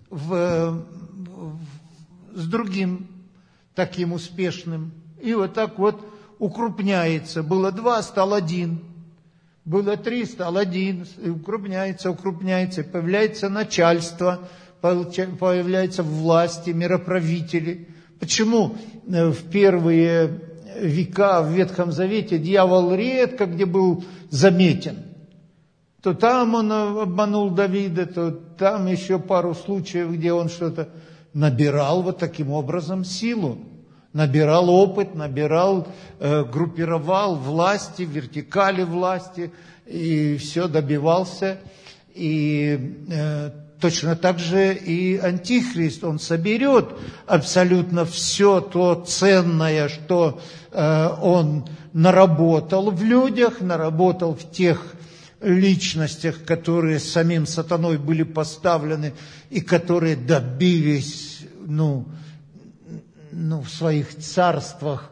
с другим таким успешным. И вот так вот укрупняется. Было 2, стал 1. Было 3, стал 1. И укрупняется. Появляется начальство, появляются власти, мироправители. Почему в первые века в Ветхом Завете дьявол редко где был заметен? То там он обманул Давида, то там еще пару случаев, где он что-то набирал вот таким образом силу. Набирал опыт, группировал власти, вертикали власти, и все добивался. И точно так же и Антихрист, он соберет абсолютно все то ценное, что он наработал в людях, наработал в тех личностях, которые самим сатаной были поставлены и которые добились, в своих царствах,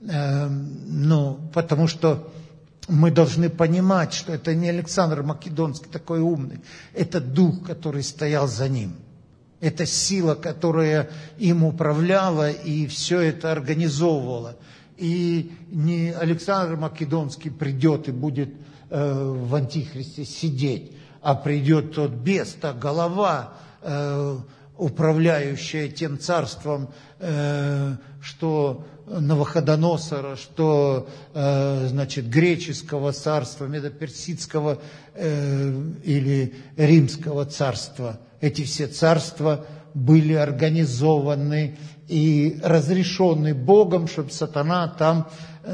потому что мы должны понимать, что это не Александр Македонский такой умный, это дух, который стоял за ним. Это сила, которая им управляла и все это организовывала. И не Александр Македонский придет и будет в Антихристе сидеть, а придет тот бес, та голова, управляющая тем царством, что Навуходоносора, что, греческого царства, медоперсидского или римского царства. Эти все царства были организованы и разрешены Богом, чтобы сатана там,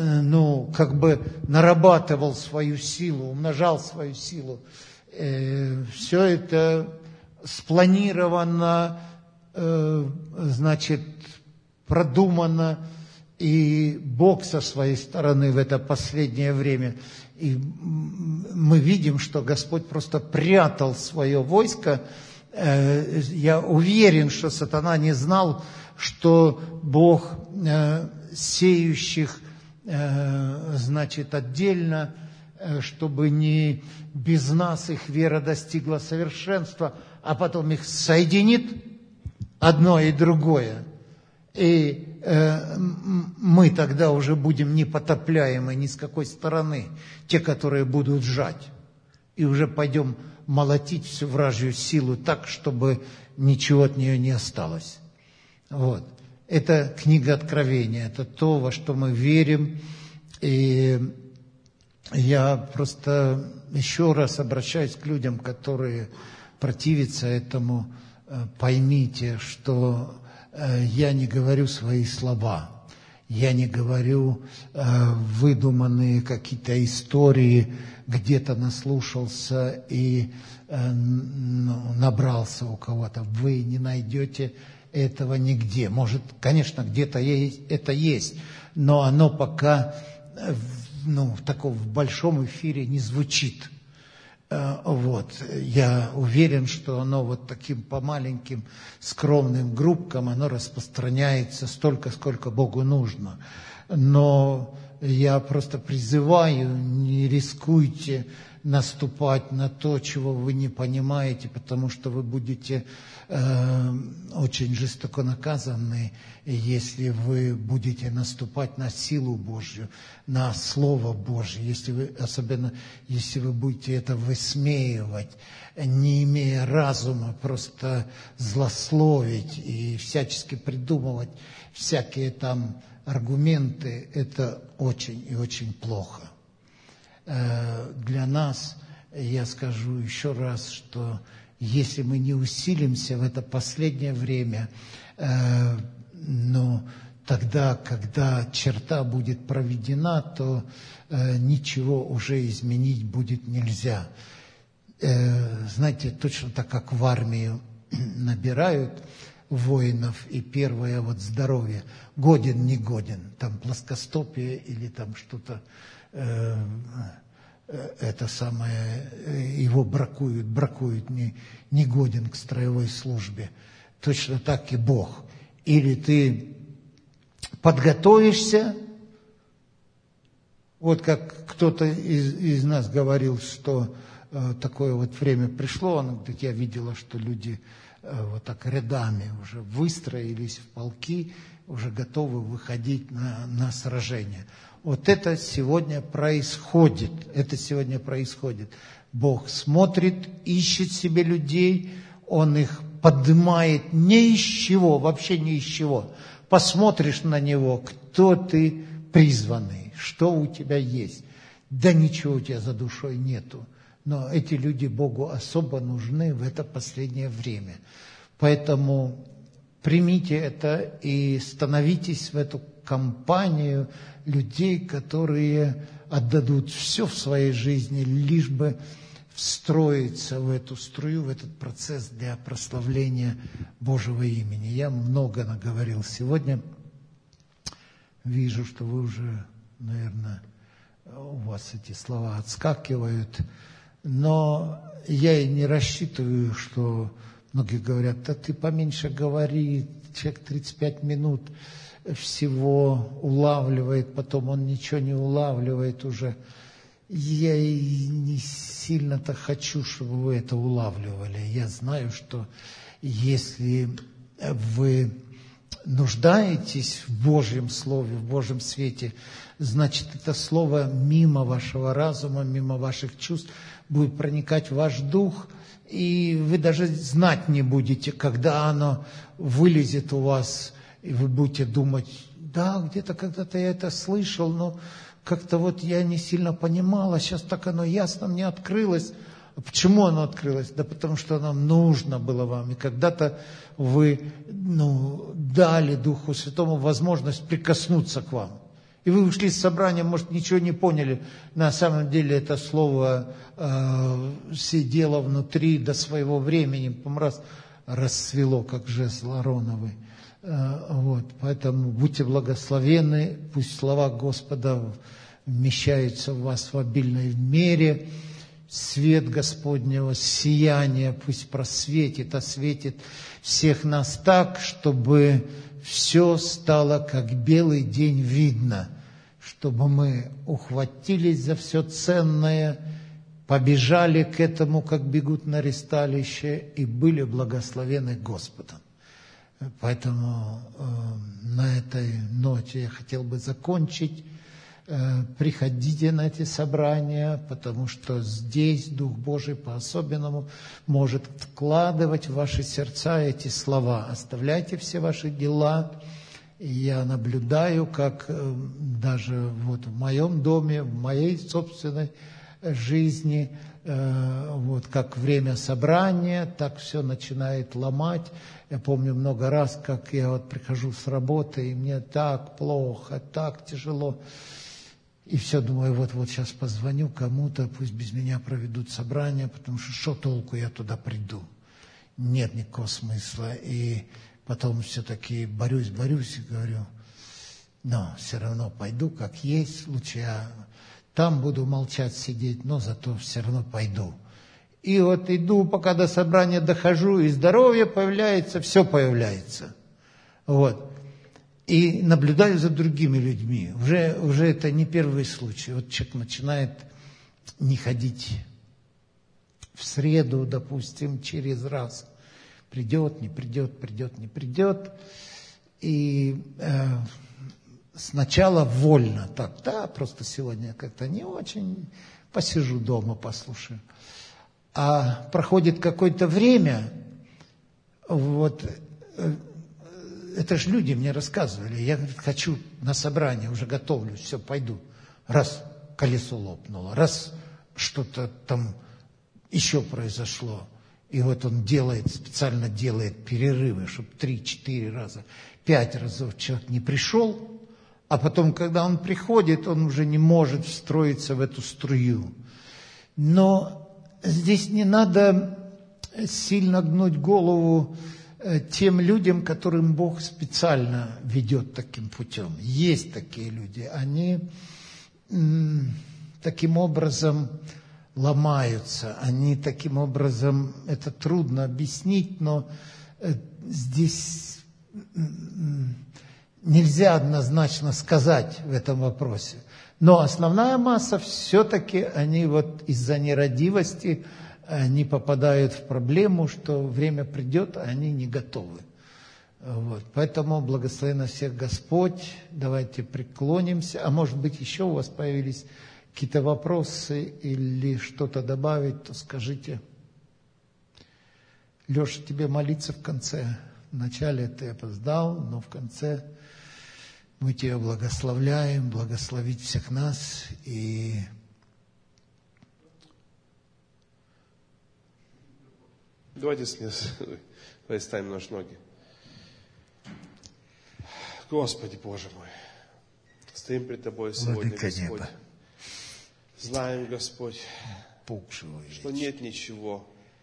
нарабатывал свою силу, умножал свою силу. Все это спланировано, продумано, и Бог со своей стороны в это последнее время. И мы видим, что Господь просто прятал свое войско. Я уверен, что сатана не знал, что Бог сеющих, отдельно, чтобы не без нас их вера достигла совершенства, а потом их соединит одно и другое. И мы тогда уже будем непотопляемы ни с какой стороны, те, которые будут жать. И уже пойдем молотить всю вражью силу так, чтобы ничего от нее не осталось. Вот. Это книга Откровения, это то, во что мы верим. И я просто еще раз обращаюсь к людям, которые противятся этому. Поймите, что я не говорю свои слова, я не говорю выдуманные какие-то истории, где-то наслушался и набрался у кого-то. Вы не найдете этого нигде. Может, конечно, где-то это есть, но оно пока в таком большом эфире не звучит. Вот. Я уверен, что оно вот таким по маленьким скромным группкам оно распространяется столько, сколько Богу нужно. Но я просто призываю, не рискуйте наступать на то, чего вы не понимаете, потому что вы будете очень жестоко наказаны, если вы будете наступать на силу Божью, на Слово Божье, особенно если вы будете это высмеивать, не имея разума, просто злословить и всячески придумывать всякие там аргументы, это очень и очень плохо. Для нас, я скажу еще раз, что если мы не усилимся в это последнее время, тогда, когда черта будет проведена, то ничего уже изменить будет нельзя. Знаете, точно так, как в армию набирают воинов, и первое здоровье, годен, не годен, там плоскостопие или там что-то, это самое, его бракуют, не годен к строевой службе. Точно так и Бог. Или ты подготовишься, вот как кто-то из нас говорил, что такое время пришло, он говорит, я видела, что люди вот так рядами уже выстроились в полки, уже готовы выходить на сражение. Вот это сегодня происходит. Бог смотрит, ищет себе людей, Он их поднимает не из чего, вообще не из чего. Посмотришь на него, кто ты призванный, что у тебя есть. Да ничего у тебя за душой нету. Но эти люди Богу особо нужны в это последнее время. Поэтому примите это и становитесь в эту компанию людей, которые отдадут все в своей жизни, лишь бы встроиться в эту струю, в этот процесс для прославления Божьего имени. Я много наговорил сегодня. Вижу, что вы уже, наверное, у вас эти слова отскакивают. Но я и не рассчитываю, что многие говорят, да ты поменьше говори, человек 35 минут всего улавливает, потом он ничего не улавливает уже. Я и не сильно-то хочу, чтобы вы это улавливали. Я знаю, что если вы нуждаетесь в Божьем Слове, в Божьем свете, значит, это Слово мимо вашего разума, мимо ваших чувств будет проникать в ваш дух, и вы даже знать не будете, когда оно вылезет у вас, и вы будете думать, да, где-то когда-то я это слышал, но как-то я не сильно понимала, сейчас так оно ясно мне открылось. Почему оно открылось? Да потому что оно нужно было вам. И когда-то вы дали Духу Святому возможность прикоснуться к вам. И вы ушли с собрания, может, ничего не поняли. На самом деле это слово сидело внутри до своего времени, раз расцвело, как жезл Аароновый. Поэтому будьте благословенны, пусть слова Господа вмещаются в вас в обильной мере. Свет Господнего, сияние пусть просветит, осветит всех нас так, чтобы все стало как белый день видно, чтобы мы ухватились за все ценное, побежали к этому, как бегут на ристалище, и были благословены Господом. Поэтому на этой ноте я хотел бы закончить. Приходите на эти собрания, потому что здесь Дух Божий по-особенному может вкладывать в ваши сердца эти слова. Оставляйте все ваши дела. И я наблюдаю, как даже вот в моем доме, в моей собственной жизни, вот как время собрания, так все начинает ломать. Я помню много раз, как я вот прихожу с работы, и мне так плохо, так тяжело. И все, думаю, вот сейчас позвоню кому-то, пусть без меня проведут собрание, потому что толку я туда приду? Нет никакого смысла. И потом все-таки борюсь и говорю, но все равно пойду, как есть, лучше я там буду молчать, сидеть, но зато все равно пойду. И вот иду, пока до собрания дохожу, и здоровье появляется, все появляется. Вот. И наблюдаю за другими людьми. Уже это не первый случай. Вот человек начинает не ходить в среду, допустим, через раз. Придет, не придет, придет, не придет. И сначала вольно так, да, просто сегодня как-то не очень, посижу дома, послушаю. А проходит какое-то время, вот, это же люди мне рассказывали, я, говорит, хочу на собрание, уже готовлюсь, все, пойду. Раз колесо лопнуло, раз что-то там еще произошло. И вот он специально делает перерывы, чтобы 3-4 раза, 5 разов человек не пришел, а потом, когда он приходит, он уже не может встроиться в эту струю. Но здесь не надо сильно гнуть голову тем людям, которым Бог специально ведет таким путем. Есть такие люди, они таким образом ломаются, они таким образом, это трудно объяснить, но здесь нельзя однозначно сказать в этом вопросе. Но основная масса все-таки, они вот из-за нерадивости, они попадают в проблему, что время придет, а они не готовы. Вот. Поэтому благословен всех Господь. Давайте преклонимся. А может быть, еще у вас появились какие-то вопросы или что-то добавить, то скажите. Леша, тебе молиться в конце. Вначале ты опоздал, но в конце мы тебя благословляем, благословить всех нас. И давайте ставим наши ноги. Господи, Боже мой, стоим пред Тобой сегодня, Господь. Знаем, Господь, что нет ничего,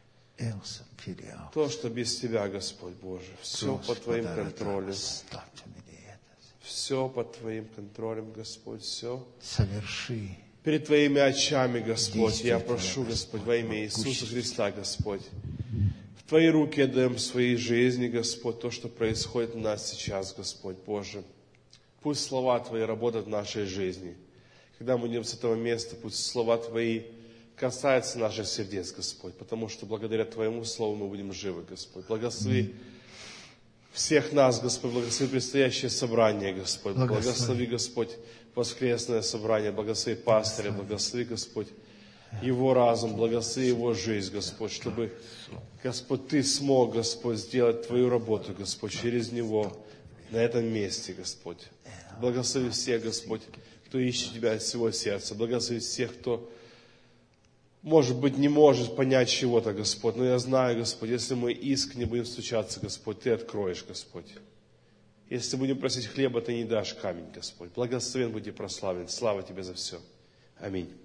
то, что без Тебя, Господь Боже. Все под Твоим контролем. Все под Твоим контролем, Господь, все. Соверши. Перед Твоими очами, Господь, я прошу, Господь, во имя Иисуса Христа, Господь. В Твои руки отдаем своей жизни, Господь, то, что происходит у нас сейчас, Господь Боже. Пусть слова Твои работают в нашей жизни. Когда мы идем с этого места, пусть слова Твои касаются наших сердец, Господь, потому что благодаря Твоему Слову мы будем живы, Господь. Благослови всех нас, Господь, благослови предстоящее собрание, Господь. Благослови, Господь, воскресное собрание, благослови пастыря, благослови, Господь, его разум, благослови его жизнь, Господь, чтобы, Господь, Ты смог, Господь, сделать Твою работу, Господь, через него на этом месте, Господь. Благослови всех, Господь, кто ищет Тебя от всего сердца. Благослови всех, кто, может быть, не может понять чего-то, Господь. Но я знаю, Господь, если мы искренне будем стучаться, Господь, Ты откроешь, Господь. Если будем просить хлеба, Ты не дашь камень, Господь. Благословен будь и прославлен. Слава Тебе за все. Аминь.